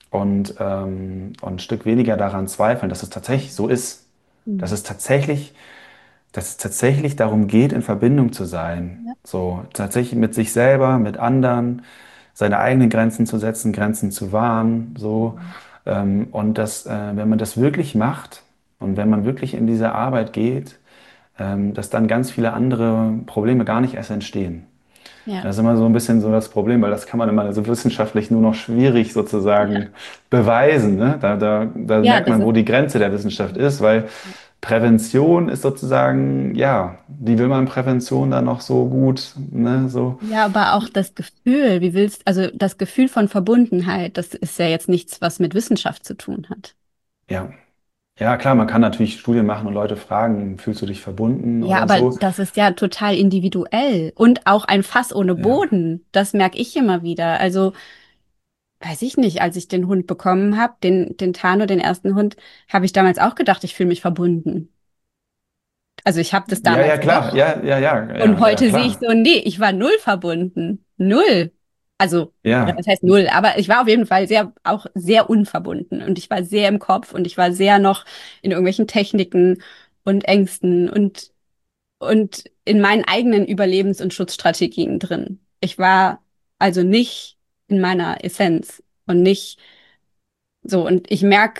und ein Stück weniger daran zweifeln, dass es tatsächlich so ist, dass Mhm. es tatsächlich, dass es tatsächlich darum geht, in Verbindung zu sein. Ja. So, tatsächlich mit sich selber, mit anderen, seine eigenen Grenzen zu setzen, Grenzen zu wahren, so. Mhm. Und wenn man das wirklich macht und wenn man wirklich in diese Arbeit geht, dass dann ganz viele andere Probleme gar nicht erst entstehen. Ja. Das ist immer so ein bisschen so das Problem, weil das kann man immer so wissenschaftlich nur noch schwierig Ja. sozusagen beweisen. Ne? Da Ja, merkt das man, wo ist. die Grenze der Wissenschaft ist, weil Prävention ist sozusagen, ja, wie will man Prävention dann noch so gut, ne, so, Ja, aber auch das Gefühl, also das Gefühl von Verbundenheit, das ist ja jetzt nichts, was mit Wissenschaft zu tun hat. ja. Ja, klar, man kann natürlich Studien machen und Leute fragen, fühlst du dich verbunden Ja, oder aber so? das ist ja total individuell und auch ein Fass ohne Ja. Boden. Das merke ich immer wieder. Also, weiß ich nicht, als ich den Hund bekommen habe, den Tano, den ersten Hund, habe ich damals auch gedacht, ich fühle mich verbunden. Also ich habe das Ja, ja, damals klar, gedacht. Und ja, heute sehe ich klar. so, nee, ich war null verbunden. Null. Also, oder Ja, was heißt null? Aber ich war auf jeden Fall auch sehr unverbunden. Und ich war sehr im Kopf und ich war sehr noch in irgendwelchen Techniken und Ängsten und in meinen eigenen Überlebens- und Schutzstrategien drin. Ich war also nicht in meiner Essenz und nicht so. Und ich merke,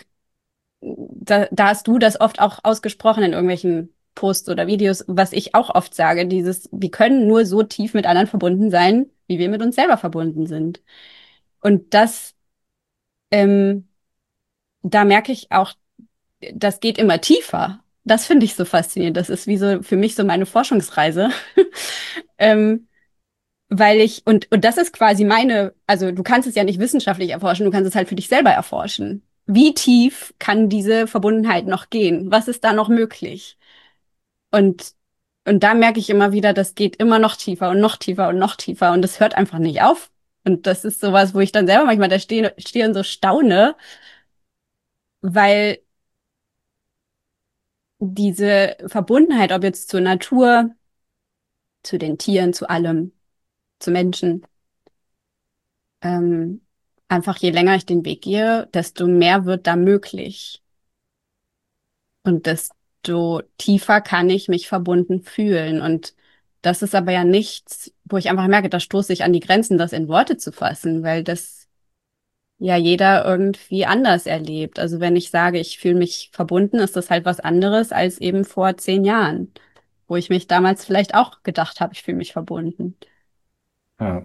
da hast du das oft auch ausgesprochen in irgendwelchen Posts oder Videos, was ich auch oft sage, wir können nur so tief mit anderen verbunden sein, wie wir mit uns selber verbunden sind. Und ähm, da merke ich auch, das geht immer tiefer. Das finde ich so faszinierend. Das ist wie so für mich so meine Forschungsreise. ähm, und das ist quasi also du kannst es ja nicht wissenschaftlich erforschen, du kannst es halt für dich selber erforschen. Wie tief kann diese Verbundenheit noch gehen? Was ist da noch möglich? Und, und da merke ich immer wieder, das geht immer noch tiefer und noch tiefer und noch tiefer und das hört einfach nicht auf. Und das ist sowas, wo ich dann selber manchmal stehe und so staune, weil diese Verbundenheit, ob jetzt zur Natur, zu den Tieren, zu allem, zu Menschen, ähm, einfach je länger ich den Weg gehe, desto mehr wird da möglich. Und desto tiefer kann ich mich verbunden fühlen. Und das ist aber ja nichts, wo ich einfach merke, da stoße ich an die Grenzen, das in Worte zu fassen, weil das ja jeder irgendwie anders erlebt. Also wenn ich sage, ich fühle mich verbunden, ist das halt was anderes als eben vor 10 Jahren, wo ich mich damals vielleicht auch gedacht habe, ich fühle mich verbunden. ja,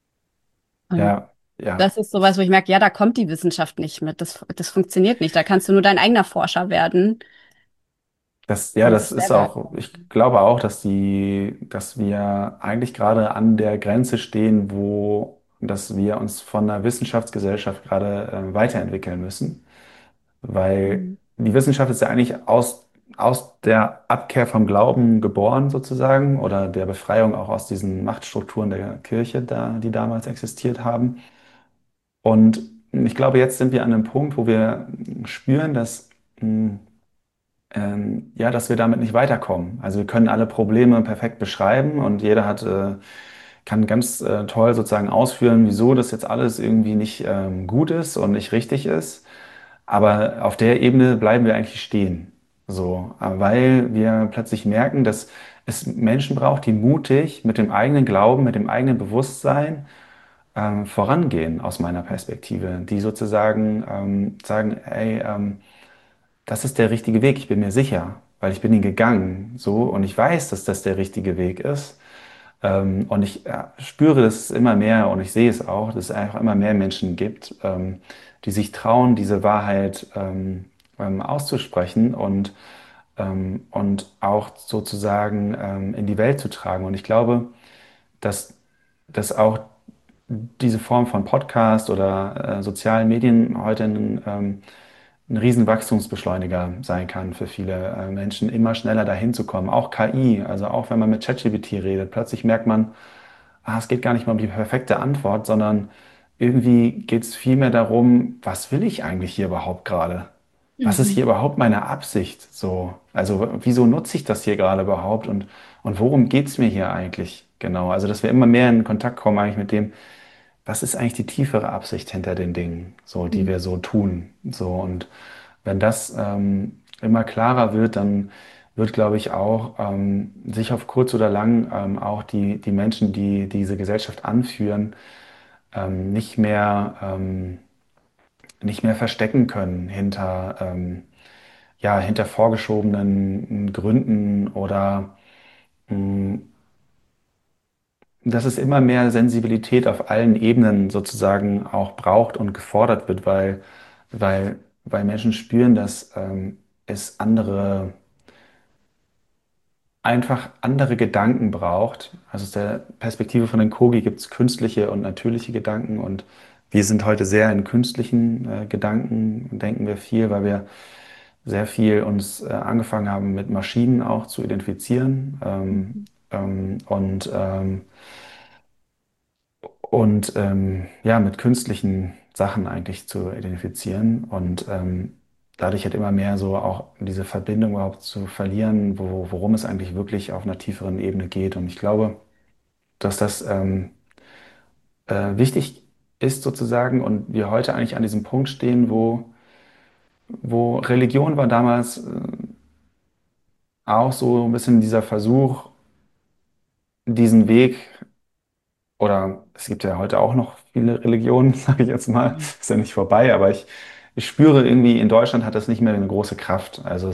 Und ja, ja. das ist sowas, wo ich merke, ja, da kommt die Wissenschaft nicht mit. Das funktioniert nicht. Da kannst du nur dein eigener Forscher werden Ja, und das dich ist selber auch, ich erforschen. glaube auch, dass wir eigentlich gerade an der Grenze stehen, dass wir uns von der Wissenschaftsgesellschaft gerade weiterentwickeln müssen. Weil Mhm. die Wissenschaft ist ja eigentlich aus der Abkehr vom Glauben geboren, sozusagen, oder der Befreiung auch aus diesen Machtstrukturen der Kirche, die damals existiert haben. Und ich glaube, jetzt sind wir an einem Punkt, wo wir spüren, mh, ja, dass wir damit nicht weiterkommen. Also wir können alle Probleme perfekt beschreiben und kann ganz toll sozusagen ausführen, wieso das jetzt alles irgendwie nicht gut ist und nicht richtig ist. Aber auf der Ebene bleiben wir eigentlich stehen. So, weil wir plötzlich merken, dass es Menschen braucht, die mutig mit dem eigenen Glauben, mit dem eigenen Bewusstsein vorangehen, aus meiner Perspektive, die sozusagen sagen, ey, das ist der richtige Weg, ich bin mir sicher, weil ich bin ihn gegangen, so, und ich weiß, dass das der richtige Weg ist. Und ich spüre das immer mehr und ich sehe es auch, dass es einfach immer mehr Menschen gibt, die sich trauen, diese Wahrheit auszusprechen und auch sozusagen in die Welt zu tragen. Und ich glaube, dass, dass auch diese Form von Podcast oder sozialen Medien heute ein riesen Wachstumsbeschleuniger sein kann für viele Menschen, immer schneller dahin zu kommen. Auch KI, also auch wenn man mit ChatGPT redet, plötzlich merkt man, es geht gar nicht mehr um die perfekte Antwort, sondern irgendwie geht es vielmehr darum, was will ich eigentlich hier überhaupt gerade? Was ist hier Mhm. überhaupt meine Absicht? So, also wieso nutze ich das hier gerade überhaupt und worum geht es mir hier eigentlich genau? Also, dass wir immer mehr in Kontakt kommen eigentlich mit dem, was ist eigentlich die tiefere Absicht hinter den Dingen, so, die Mhm. wir so tun? So, und wenn das immer klarer wird, dann wird, glaube ich, auch sich auf kurz oder lang auch die Menschen, die diese Gesellschaft anführen, nicht mehr, nicht mehr verstecken können hinter vorgeschobenen Gründen oder mh, dass es immer mehr Sensibilität auf allen Ebenen sozusagen auch braucht und gefordert wird, weil Menschen spüren, dass es einfach andere Gedanken braucht. Also aus der Perspektive von den Kogi gibt es künstliche und natürliche Gedanken und wir sind heute sehr in künstlichen Gedanken, denken wir viel, weil wir sehr viel uns angefangen haben, mit Maschinen auch zu identifizieren Mhm. ja, mit künstlichen Sachen eigentlich zu identifizieren und dadurch halt immer mehr so auch diese Verbindung überhaupt zu verlieren, worum es eigentlich wirklich auf einer tieferen Ebene geht. Und ich glaube, dass das wichtig ist sozusagen und wir heute eigentlich an diesem Punkt stehen, wo Religion war damals auch so ein bisschen dieser Versuch, diesen Weg. Oder es gibt ja heute auch noch viele Religionen, sage ich jetzt mal. Mhm. Ist ja nicht vorbei, aber ich spüre irgendwie, in Deutschland hat das nicht mehr eine große Kraft. Also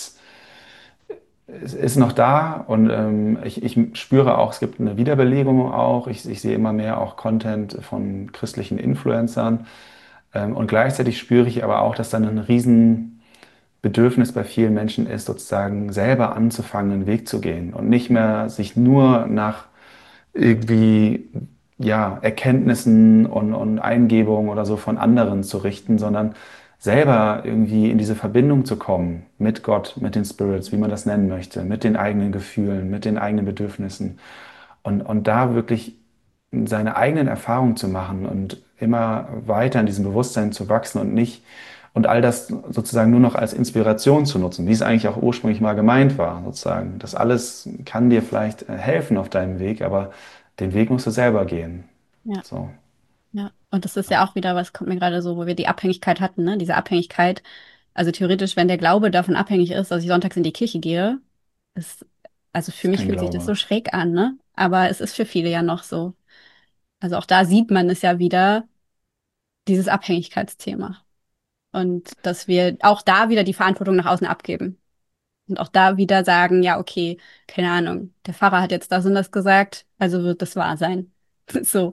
es ist noch da und ich spüre auch, es gibt eine Wiederbelebung auch. Ich sehe immer mehr auch Content von christlichen Influencern. Und gleichzeitig spüre ich aber auch, dass dann ein Riesenbedürfnis bei vielen Menschen ist, sozusagen selber anzufangen, einen Weg zu gehen und nicht mehr sich nur nach irgendwie ja, Erkenntnissen und Eingebungen oder so von anderen zu richten, sondern selber irgendwie in diese Verbindung zu kommen mit Gott, mit den Spirits, wie man das nennen möchte, mit den eigenen Gefühlen, mit den eigenen Bedürfnissen und da wirklich seine eigenen Erfahrungen zu machen und immer weiter in diesem Bewusstsein zu wachsen und nicht und all das sozusagen nur noch als Inspiration zu nutzen, wie es eigentlich auch ursprünglich mal gemeint war, sozusagen. Das alles kann dir vielleicht helfen auf deinem Weg, aber den Weg musst du selber gehen. Ja, So. ja. Und das ist ja auch wieder, was kommt mir gerade so, wo wir die Abhängigkeit hatten, ne? Diese Abhängigkeit. Also theoretisch, wenn der Glaube davon abhängig ist, dass ich sonntags in die Kirche gehe, ist, also Das für ist mich kein fühlt sich das Glaube. so schräg an, ne? Aber es ist für viele ja noch so. Also auch da sieht man es ja wieder, dieses Abhängigkeitsthema. Und dass wir auch da wieder die Verantwortung nach außen abgeben. Und auch da wieder sagen, ja, okay, keine Ahnung, der Pfarrer hat jetzt das und das gesagt, also wird das wahr sein. So,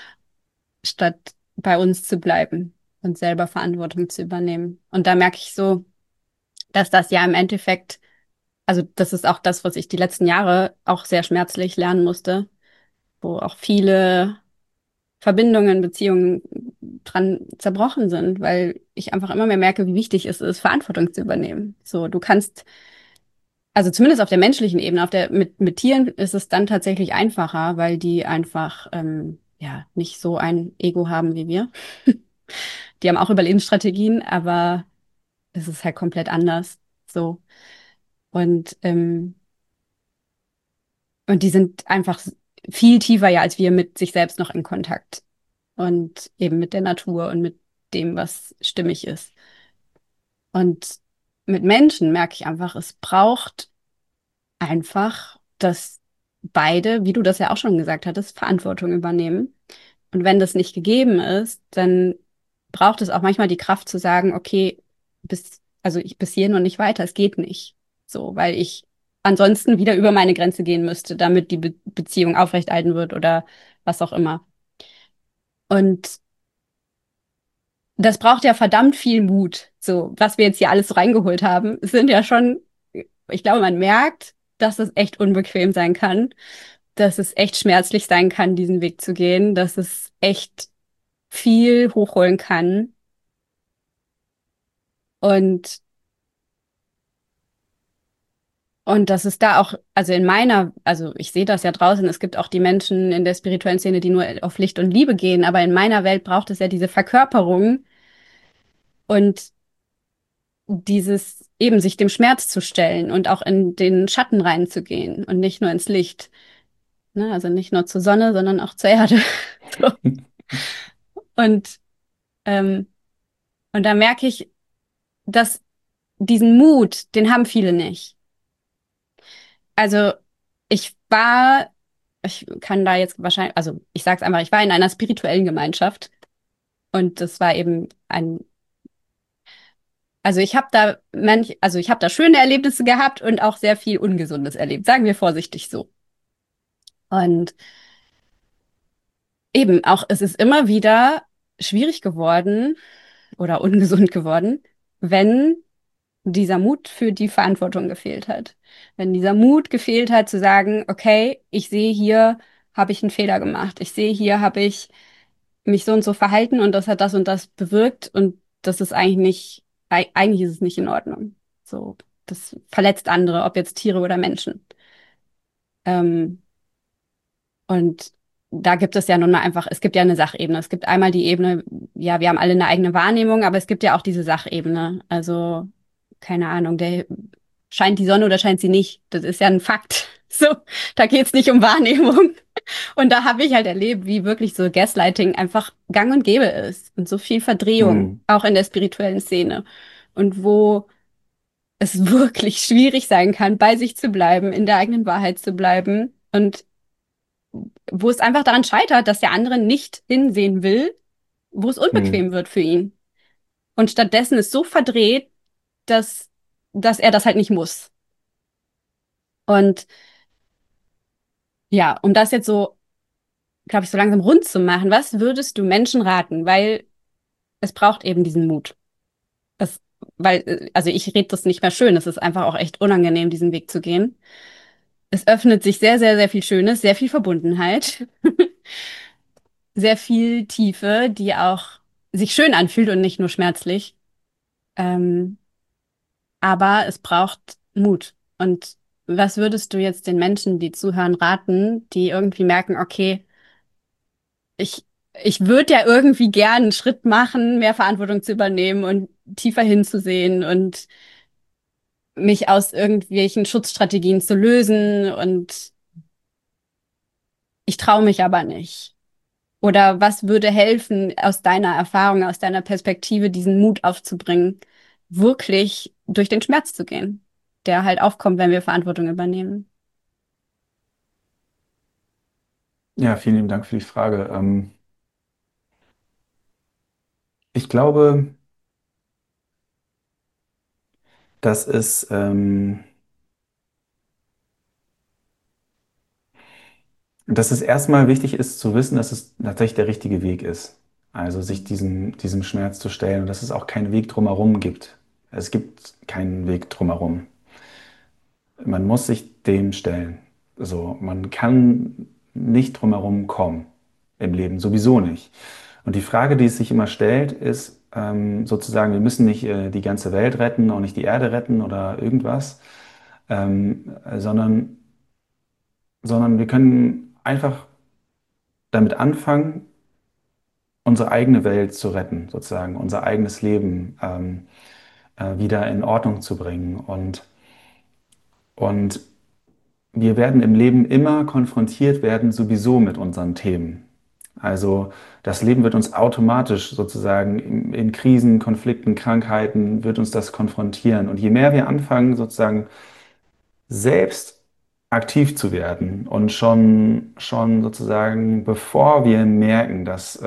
statt bei uns zu bleiben und selber Verantwortung zu übernehmen. Und da merke ich so, dass das ja im Endeffekt, also das ist auch das, was ich die letzten Jahre auch sehr schmerzlich lernen musste, wo auch viele Verbindungen, Beziehungen dran zerbrochen sind, weil ich einfach immer mehr merke, wie wichtig es ist, Verantwortung zu übernehmen. So, du kannst, also zumindest auf der menschlichen Ebene, mit Tieren ist es dann tatsächlich einfacher, weil die einfach ja nicht so ein Ego haben wie wir. Die haben auch Überlebensstrategien, aber es ist halt komplett anders. So. Und, und die sind einfach viel tiefer ja als wir mit sich selbst noch in Kontakt. Und eben mit der Natur und mit dem, was stimmig ist. Und mit Menschen merke ich einfach, es braucht einfach, dass beide, wie du das ja auch schon gesagt hattest, Verantwortung übernehmen. Und wenn das nicht gegeben ist, dann braucht es auch manchmal die Kraft zu sagen, okay, also ich bis hierhin und nicht weiter, es geht nicht. So, weil ich ansonsten wieder über meine Grenze gehen müsste, damit die Beziehung aufrechterhalten wird oder was auch immer. Und das braucht ja verdammt viel Mut. So, was wir jetzt hier alles so reingeholt haben, sind ja schon, ich glaube, man merkt, dass es echt unbequem sein kann, dass es echt schmerzlich sein kann, diesen Weg zu gehen, dass es echt viel hochholen kann. Und, und dass es da auch, also in meiner, also ich sehe das ja draußen, es gibt auch die Menschen in der spirituellen Szene, die nur auf Licht und Liebe gehen, aber in meiner Welt braucht es ja diese Verkörperung und dieses eben sich dem Schmerz zu stellen und auch in den Schatten reinzugehen und nicht nur ins Licht. Ne? Also nicht nur zur Sonne, sondern auch zur Erde. So. Und, ähm, und da merke ich, dass diesen Mut, den haben viele nicht. Also ich war, ich kann da jetzt wahrscheinlich, also ich sage es einfach, ich war in einer spirituellen Gemeinschaft und das war eben also ich habe da schöne Erlebnisse gehabt und auch sehr viel Ungesundes erlebt, sagen wir vorsichtig so. Und eben auch, es ist immer wieder schwierig geworden oder ungesund geworden, wenn dieser Mut für die Verantwortung gefehlt hat. Wenn dieser Mut gefehlt hat zu sagen, okay, ich sehe hier, habe ich einen Fehler gemacht. Ich sehe hier, habe ich mich so und so verhalten und das hat das und das bewirkt und das ist eigentlich nicht, eigentlich ist es nicht in Ordnung. So, das verletzt andere, ob jetzt Tiere oder Menschen. Ähm, Und da gibt es ja nun mal einfach, es gibt ja eine Sachebene. Es gibt einmal die Ebene, ja, wir haben alle eine eigene Wahrnehmung, aber es gibt ja auch diese Sachebene. Also, keine Ahnung, scheint die Sonne oder scheint sie nicht? Das ist ja ein Fakt. So, da geht's nicht um Wahrnehmung. Und da habe ich halt erlebt, wie wirklich so Gaslighting einfach gang und gäbe ist und so viel Verdrehung, Hm, auch in der spirituellen Szene. Und wo es wirklich schwierig sein kann, bei sich zu bleiben, in der eigenen Wahrheit zu bleiben und wo es einfach daran scheitert, dass der andere nicht hinsehen will, wo es hm. unbequem wird für ihn. Und stattdessen ist so verdreht, dass, dass er das halt nicht muss. Und ja, um das jetzt so, glaube ich, so langsam rund zu machen, was würdest du Menschen raten? Weil es braucht eben diesen Mut. Es, also ich rede das nicht mehr schön, es ist einfach auch echt unangenehm, diesen Weg zu gehen. Es öffnet sich sehr, sehr, sehr viel Schönes, sehr viel Verbundenheit, sehr viel Tiefe, die auch sich schön anfühlt und nicht nur schmerzlich. Ähm, aber es braucht Mut. Und was würdest du jetzt den Menschen, die zuhören, raten, die irgendwie merken, okay, ich, ich würde ja irgendwie gern einen Schritt machen, mehr Verantwortung zu übernehmen und tiefer hinzusehen und mich aus irgendwelchen Schutzstrategien zu lösen und ich traue mich aber nicht. Oder was würde helfen, aus deiner Erfahrung, aus deiner Perspektive, diesen Mut aufzubringen, wirklich durch den Schmerz zu gehen, der halt aufkommt, wenn wir Verantwortung übernehmen? Ja, vielen lieben Dank für die Frage. Ich glaube, dass dass es erstmal wichtig ist zu wissen, dass es tatsächlich der richtige Weg ist. Also sich diesem Schmerz zu stellen und dass es auch keinen Weg drumherum gibt. Es gibt keinen Weg drumherum. Man muss sich dem stellen. So, man kann nicht drumherum kommen im Leben, sowieso nicht. Und die Frage, die es sich immer stellt, ist sozusagen, wir müssen nicht die ganze Welt retten, auch nicht die Erde retten oder irgendwas, sondern wir können einfach damit anfangen, unsere eigene Welt zu retten, sozusagen, unser eigenes Leben wieder in Ordnung zu bringen. Und wir werden im Leben immer konfrontiert werden, sowieso mit unseren Themen. Also das Leben wird uns automatisch sozusagen in Krisen, Konflikten, Krankheiten, wird uns das konfrontieren. Und je mehr wir anfangen, sozusagen selbst aktiv zu werden und schon sozusagen, bevor wir merken,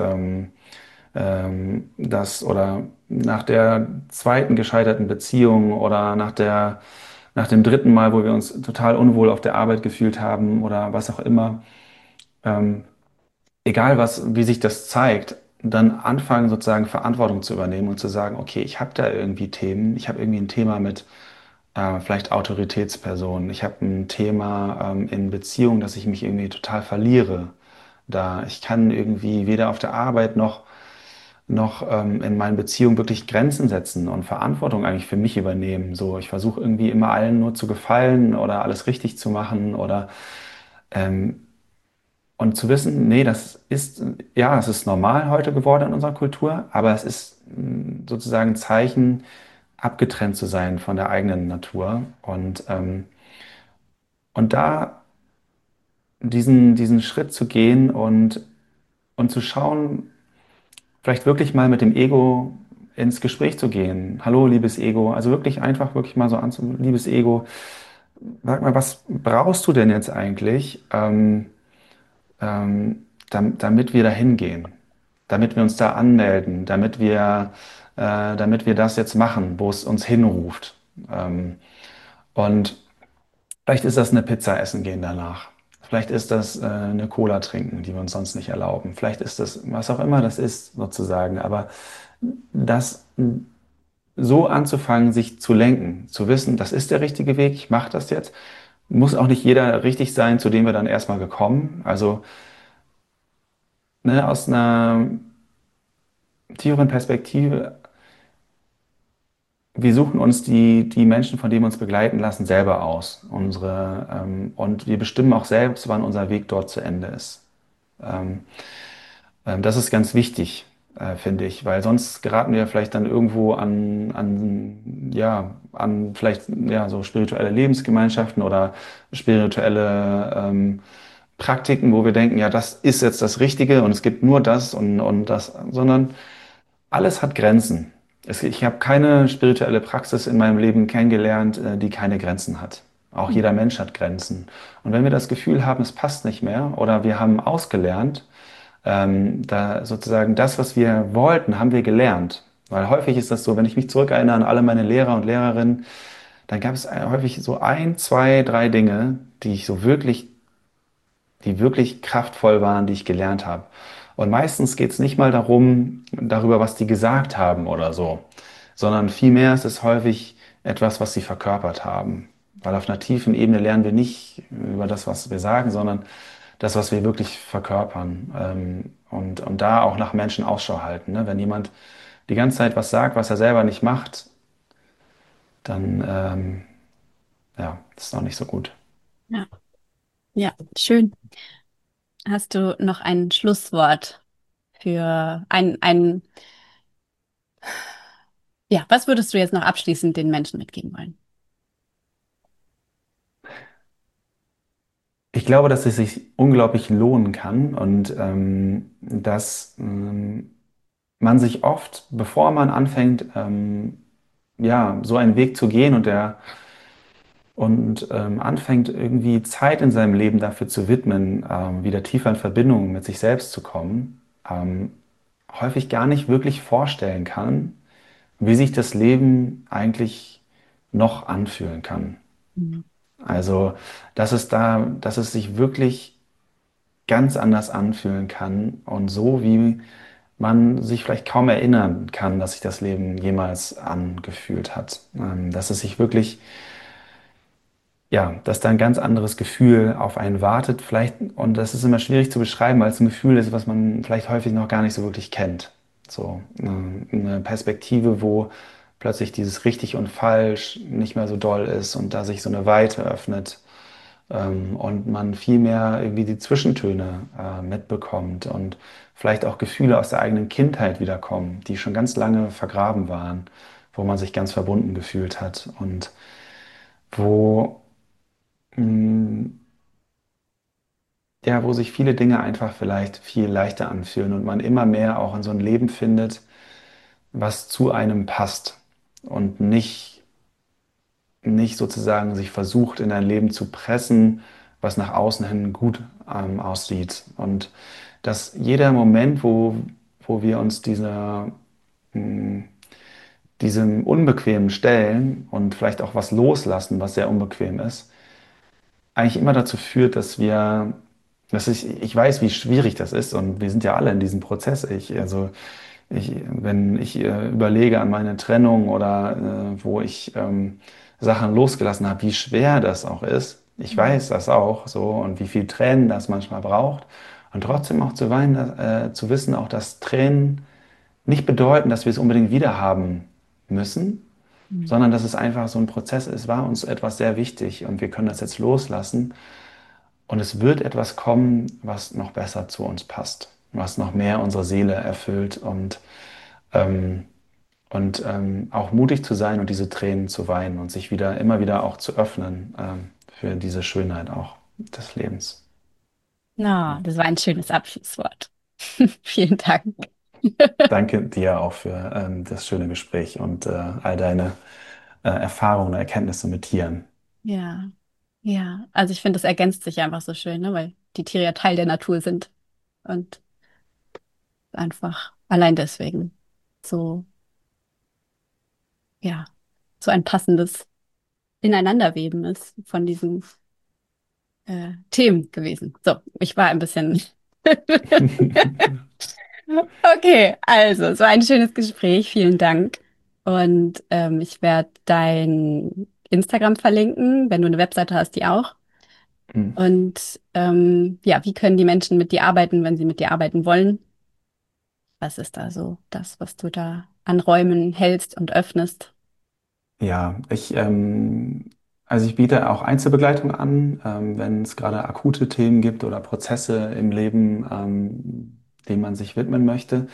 dass oder nach der zweiten gescheiterten Beziehung oder nach dem dritten Mal, wo wir uns total unwohl auf der Arbeit gefühlt haben oder was auch immer, ähm, egal wie sich das zeigt, dann anfangen sozusagen Verantwortung zu übernehmen und zu sagen, okay, ich habe da irgendwie Themen, ich habe irgendwie ein Thema mit vielleicht Autoritätspersonen, ich habe ein Thema in Beziehung, dass ich mich irgendwie total verliere. Da ich kann irgendwie weder auf der Arbeit noch in meinen Beziehungen wirklich Grenzen setzen und Verantwortung eigentlich für mich übernehmen. So, ich versuche irgendwie immer allen nur zu gefallen oder alles richtig zu machen oder ähm, und zu wissen, nee, ja, es ist normal heute geworden in unserer Kultur, aber es ist sozusagen ein Zeichen, abgetrennt zu sein von der eigenen Natur und da diesen Schritt zu gehen und zu schauen, vielleicht wirklich mal mit dem Ego ins Gespräch zu gehen. Hallo, liebes Ego. Also wirklich einfach, wirklich mal so anzu, liebes Ego, sag mal, was brauchst du denn jetzt eigentlich, damit wir da hingehen? Damit wir uns da anmelden, damit wir das jetzt machen, wo es uns hinruft. Und vielleicht ist das eine Pizza essen gehen danach. Vielleicht ist das eine Cola trinken, die wir uns sonst nicht erlauben. Vielleicht ist das, was auch immer das ist, sozusagen. Aber das so anzufangen, sich zu lenken, zu wissen, das ist der richtige Weg, ich mache das jetzt. Muss auch nicht jeder richtig sein, zu dem wir dann erstmal gekommen. Also ne, aus einer tieferen Perspektive, wir suchen uns die Menschen, von denen wir uns begleiten lassen, selber aus. Und wir bestimmen auch selbst, wann unser Weg dort zu Ende ist. Ähm, Das ist ganz wichtig, finde ich, weil sonst geraten wir vielleicht dann irgendwo an vielleicht, ja, so spirituelle Lebensgemeinschaften oder spirituelle Praktiken, wo wir denken, ja, das ist jetzt das Richtige und es gibt nur das und das, sondern alles hat Grenzen. Ich habe keine spirituelle Praxis in meinem Leben kennengelernt, die keine Grenzen hat. Auch jeder Mensch hat Grenzen. Und wenn wir das Gefühl haben, es passt nicht mehr oder wir haben ausgelernt, da sozusagen das, was wir wollten, haben wir gelernt. Weil häufig ist das so, wenn ich mich zurückerinnere an alle meine Lehrer und Lehrerinnen, dann gab es häufig so ein, zwei, drei Dinge, die wirklich kraftvoll waren, die ich gelernt habe. Und meistens geht es nicht mal darüber, was die gesagt haben oder so, sondern vielmehr ist es häufig etwas, was sie verkörpert haben. Weil auf einer tiefen Ebene lernen wir nicht über das, was wir sagen, sondern das, was wir wirklich verkörpern. Und da auch nach Menschen Ausschau halten. Ne? Wenn jemand die ganze Zeit was sagt, was er selber nicht macht, dann ja, das ist noch nicht so gut. Ja, ja, schön. Hast du noch ein Schlusswort für ja, was würdest du jetzt noch abschließend den Menschen mitgeben wollen? Ich glaube, dass es sich unglaublich lohnen kann und dass man sich oft, bevor man anfängt, ja, so einen Weg zu gehen und anfängt, irgendwie Zeit in seinem Leben dafür zu widmen, wieder tiefer in Verbindung mit sich selbst zu kommen, häufig gar nicht wirklich vorstellen kann, wie sich das Leben eigentlich noch anfühlen kann. Mhm. Also, dass es sich wirklich ganz anders anfühlen kann und so, wie man sich vielleicht kaum erinnern kann, dass sich das Leben jemals angefühlt hat. Dass es sich wirklich, ja, dass da ein ganz anderes Gefühl auf einen wartet, vielleicht, und das ist immer schwierig zu beschreiben, weil es ein Gefühl ist, was man vielleicht häufig noch gar nicht so wirklich kennt. So, eine Perspektive, wo plötzlich dieses richtig und falsch nicht mehr so doll ist und da sich so eine Weite öffnet und man viel mehr irgendwie die Zwischentöne mitbekommt und vielleicht auch Gefühle aus der eigenen Kindheit wiederkommen, die schon ganz lange vergraben waren, wo man sich ganz verbunden gefühlt hat und wo, mh, ja, wo sich viele Dinge einfach vielleicht viel leichter anfühlen und man immer mehr auch in so ein Leben findet, was zu einem passt und nicht sozusagen sich versucht, in ein Leben zu pressen, was nach außen hin gut aussieht. Und dass jeder Moment, wo wir uns mh, diesem Unbequemen stellen und vielleicht auch was loslassen, was sehr unbequem ist, eigentlich immer dazu führt, ich weiß, wie schwierig das ist und wir sind ja alle in diesem Prozess. Wenn ich überlege an meine Trennung oder wo ich Sachen losgelassen habe, wie schwer das auch ist. Ich weiß das auch so und wie viel Tränen das manchmal braucht. Und trotzdem auch zu weinen, zu wissen, auch dass Tränen nicht bedeuten, dass wir es unbedingt wieder haben müssen, Mhm. sondern dass es einfach so ein Prozess ist, war uns etwas sehr wichtig und wir können das jetzt loslassen und es wird etwas kommen, was noch besser zu uns passt, was noch mehr unsere Seele erfüllt ähm, und auch mutig zu sein und diese Tränen zu weinen und sich immer wieder auch zu öffnen für diese Schönheit auch des Lebens. Na, Ja. das war ein schönes Abschlusswort. Vielen Dank. Danke dir auch für das schöne Gespräch und all deine Erfahrungen und Erkenntnisse mit Tieren. Ja, ja. Also ich finde, das ergänzt sich einfach so schön, ne? Weil die Tiere ja Teil der Natur sind und einfach allein deswegen so, ja, so ein passendes Ineinanderweben ist von diesen Themen gewesen. So, ich war ein bisschen. Okay, also, es war ein schönes Gespräch. Vielen Dank. Und ich werde dein Instagram verlinken, wenn du eine Webseite hast, die auch. Und ja, wie können die Menschen mit dir arbeiten, wenn sie mit dir arbeiten wollen? Was ist da so das, was du da an Räumen hältst und öffnest? Ja, also ich biete auch Einzelbegleitung an, wenn es gerade akute Themen gibt oder Prozesse im Leben, denen man sich widmen möchte.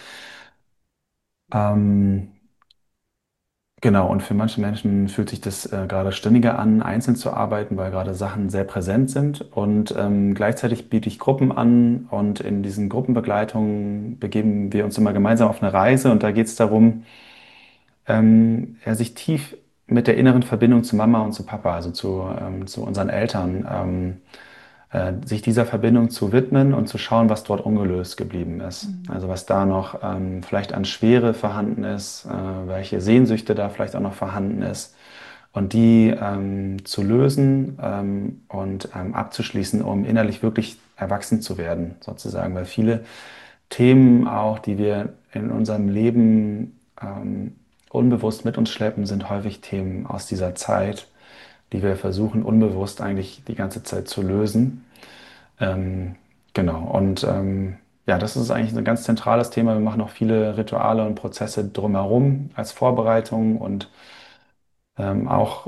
Ähm, genau, und für manche Menschen fühlt sich das gerade ständiger an, einzeln zu arbeiten, weil gerade Sachen sehr präsent sind. Und gleichzeitig biete ich Gruppen an und in diesen Gruppenbegleitungen begeben wir uns immer gemeinsam auf eine Reise und da geht es darum, ja, sich tief mit der inneren Verbindung zu Mama und zu Papa, also zu unseren Eltern, sich dieser Verbindung zu widmen und zu schauen, was dort ungelöst geblieben ist. Mhm. Also was da noch vielleicht an Schwere vorhanden ist, welche Sehnsüchte da vielleicht auch noch vorhanden ist. Und die zu lösen und abzuschließen, um innerlich wirklich erwachsen zu werden, sozusagen. Weil viele Themen auch, die wir in unserem Leben unbewusst mit uns schleppen, sind häufig Themen aus dieser Zeit, die wir versuchen unbewusst eigentlich die ganze Zeit zu lösen. Ähm, genau. Und ja, das ist eigentlich ein ganz zentrales Thema. Wir machen auch viele Rituale und Prozesse drumherum als Vorbereitung und auch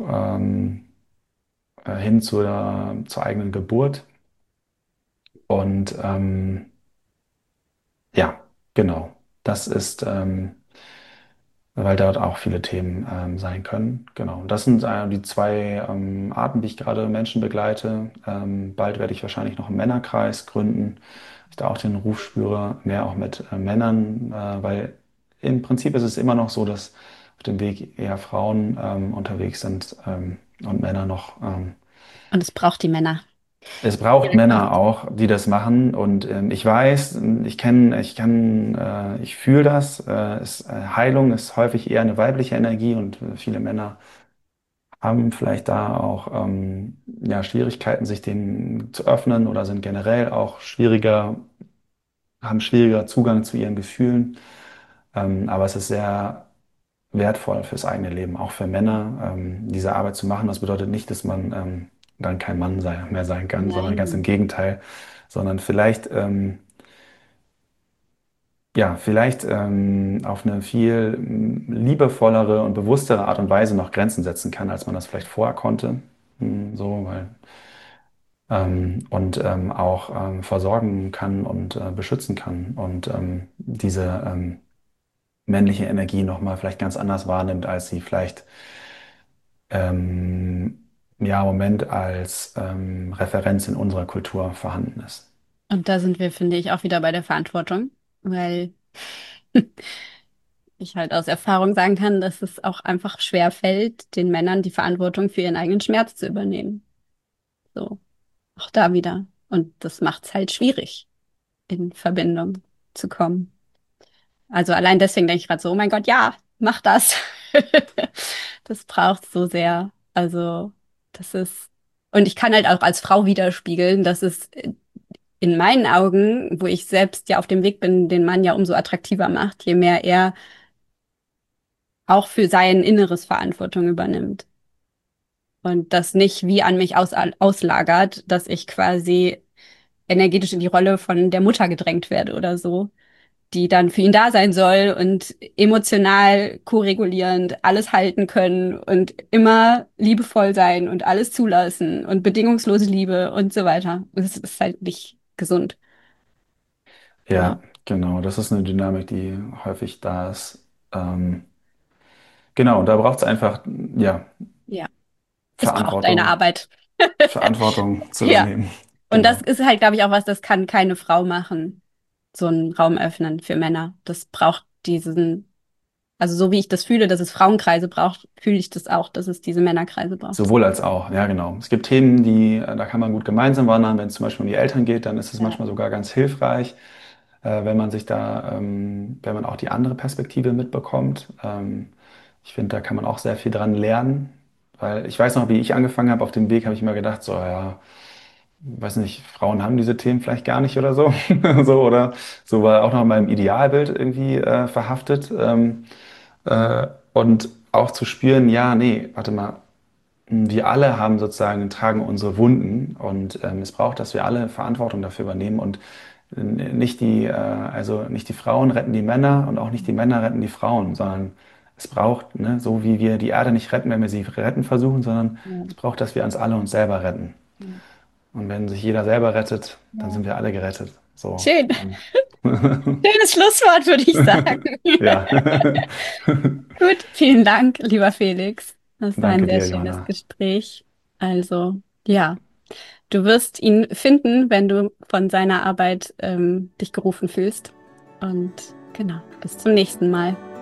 hin zur eigenen Geburt. Und ja, genau. Das ist weil dort auch viele Themen sein können. Genau. Und das sind die zwei Arten, wie ich gerade Menschen begleite. Bald werde ich wahrscheinlich noch einen Männerkreis gründen. Ich da auch den Ruf spüre, mehr auch mit Männern, weil im Prinzip ist es immer noch so, dass auf dem Weg eher Frauen unterwegs sind und Männer noch. Und es braucht die Männer. Es braucht Ihre Männer Kraft. auch, die das machen. Und ich weiß, ich fühle das. Heilung ist häufig eher eine weibliche Energie und viele Männer haben vielleicht da auch ja, Schwierigkeiten, sich denen zu öffnen oder sind generell auch haben schwieriger Zugang zu ihren Gefühlen. Aber es ist sehr wertvoll fürs eigene Leben, auch für Männer, diese Arbeit zu machen. Das bedeutet nicht, dass man dann kein mehr sein kann, sondern ganz im Nein. Gegenteil, sondern vielleicht, ja, vielleicht auf eine viel liebevollere und bewusstere Art und Weise noch Grenzen setzen kann, als man das vielleicht vorher konnte. So, weil und auch versorgen kann und beschützen kann und diese männliche Energie nochmal vielleicht ganz anders wahrnimmt, als sie vielleicht ja, im Moment als Referenz in unserer Kultur vorhanden ist. Und da sind wir, finde ich, auch wieder bei der Verantwortung, weil ich halt aus Erfahrung sagen kann, dass es auch einfach schwer fällt, den Männern die Verantwortung für ihren eigenen Schmerz zu übernehmen. So, auch da wieder. Und das macht es halt schwierig, in Verbindung zu kommen. Also allein deswegen denke ich gerade so, oh mein Gott, ja, mach das. Das braucht so sehr. Also, das ist, und ich kann halt auch als Frau widerspiegeln, dass es in meinen Augen, wo ich selbst ja auf dem Weg bin, den Mann ja umso attraktiver macht, je mehr er auch für sein Inneres Verantwortung übernimmt. Und das nicht wie an mich auslagert, dass ich quasi energetisch in die Rolle von der Mutter gedrängt werde oder so, die dann für ihn da sein soll und emotional koregulierend alles halten können und immer liebevoll sein und alles zulassen und bedingungslose Liebe und so weiter. Das ist halt nicht gesund. Ja, Ja, genau, das ist eine Dynamik, die häufig da ist. Genau, da braucht es einfach, ja, ja. Es braucht eine Verantwortung, Arbeit. Verantwortung zu Ja. übernehmen. Und das Genau. ist halt, glaube ich, auch was, das kann keine Frau machen. so einen Raum öffnen für Männer. Das braucht diesen, also so wie ich das fühle, dass es Frauenkreise braucht, fühle ich das auch, dass es diese Männerkreise braucht. Sowohl als auch, ja genau. Es gibt Themen, da kann man gut gemeinsam wandern. Wenn es zum Beispiel um die Eltern geht, dann ist es Ja, manchmal sogar ganz hilfreich, wenn man wenn man auch die andere Perspektive mitbekommt. Ich finde, da kann man auch sehr viel dran lernen, weil ich weiß noch, wie ich angefangen habe, auf dem Weg habe ich immer gedacht, so, ja, weiß nicht, Frauen haben diese Themen vielleicht gar nicht oder so, so oder so war auch noch in meinem Idealbild irgendwie verhaftet. Und auch zu spüren, ja, nee, warte mal, wir alle haben sozusagen, tragen unsere Wunden und es braucht, dass wir alle Verantwortung dafür übernehmen und also nicht die Frauen retten die Männer und auch nicht die Männer retten die Frauen, sondern es braucht, ne, so wie wir die Erde nicht retten, wenn wir sie retten versuchen, sondern ja, es braucht, dass wir uns alle uns selber retten. ja. Und wenn sich jeder selber rettet, dann Ja. sind wir alle gerettet. So. Schön. Und Schönes Schlusswort, würde ich sagen. ja. Gut, vielen Dank, lieber Felix. Das war ein Danke sehr dir, schönes Johanna. Gespräch. Also, ja, du wirst ihn finden, wenn du von seiner Arbeit dich gerufen fühlst. Und genau, bis zum nächsten Mal.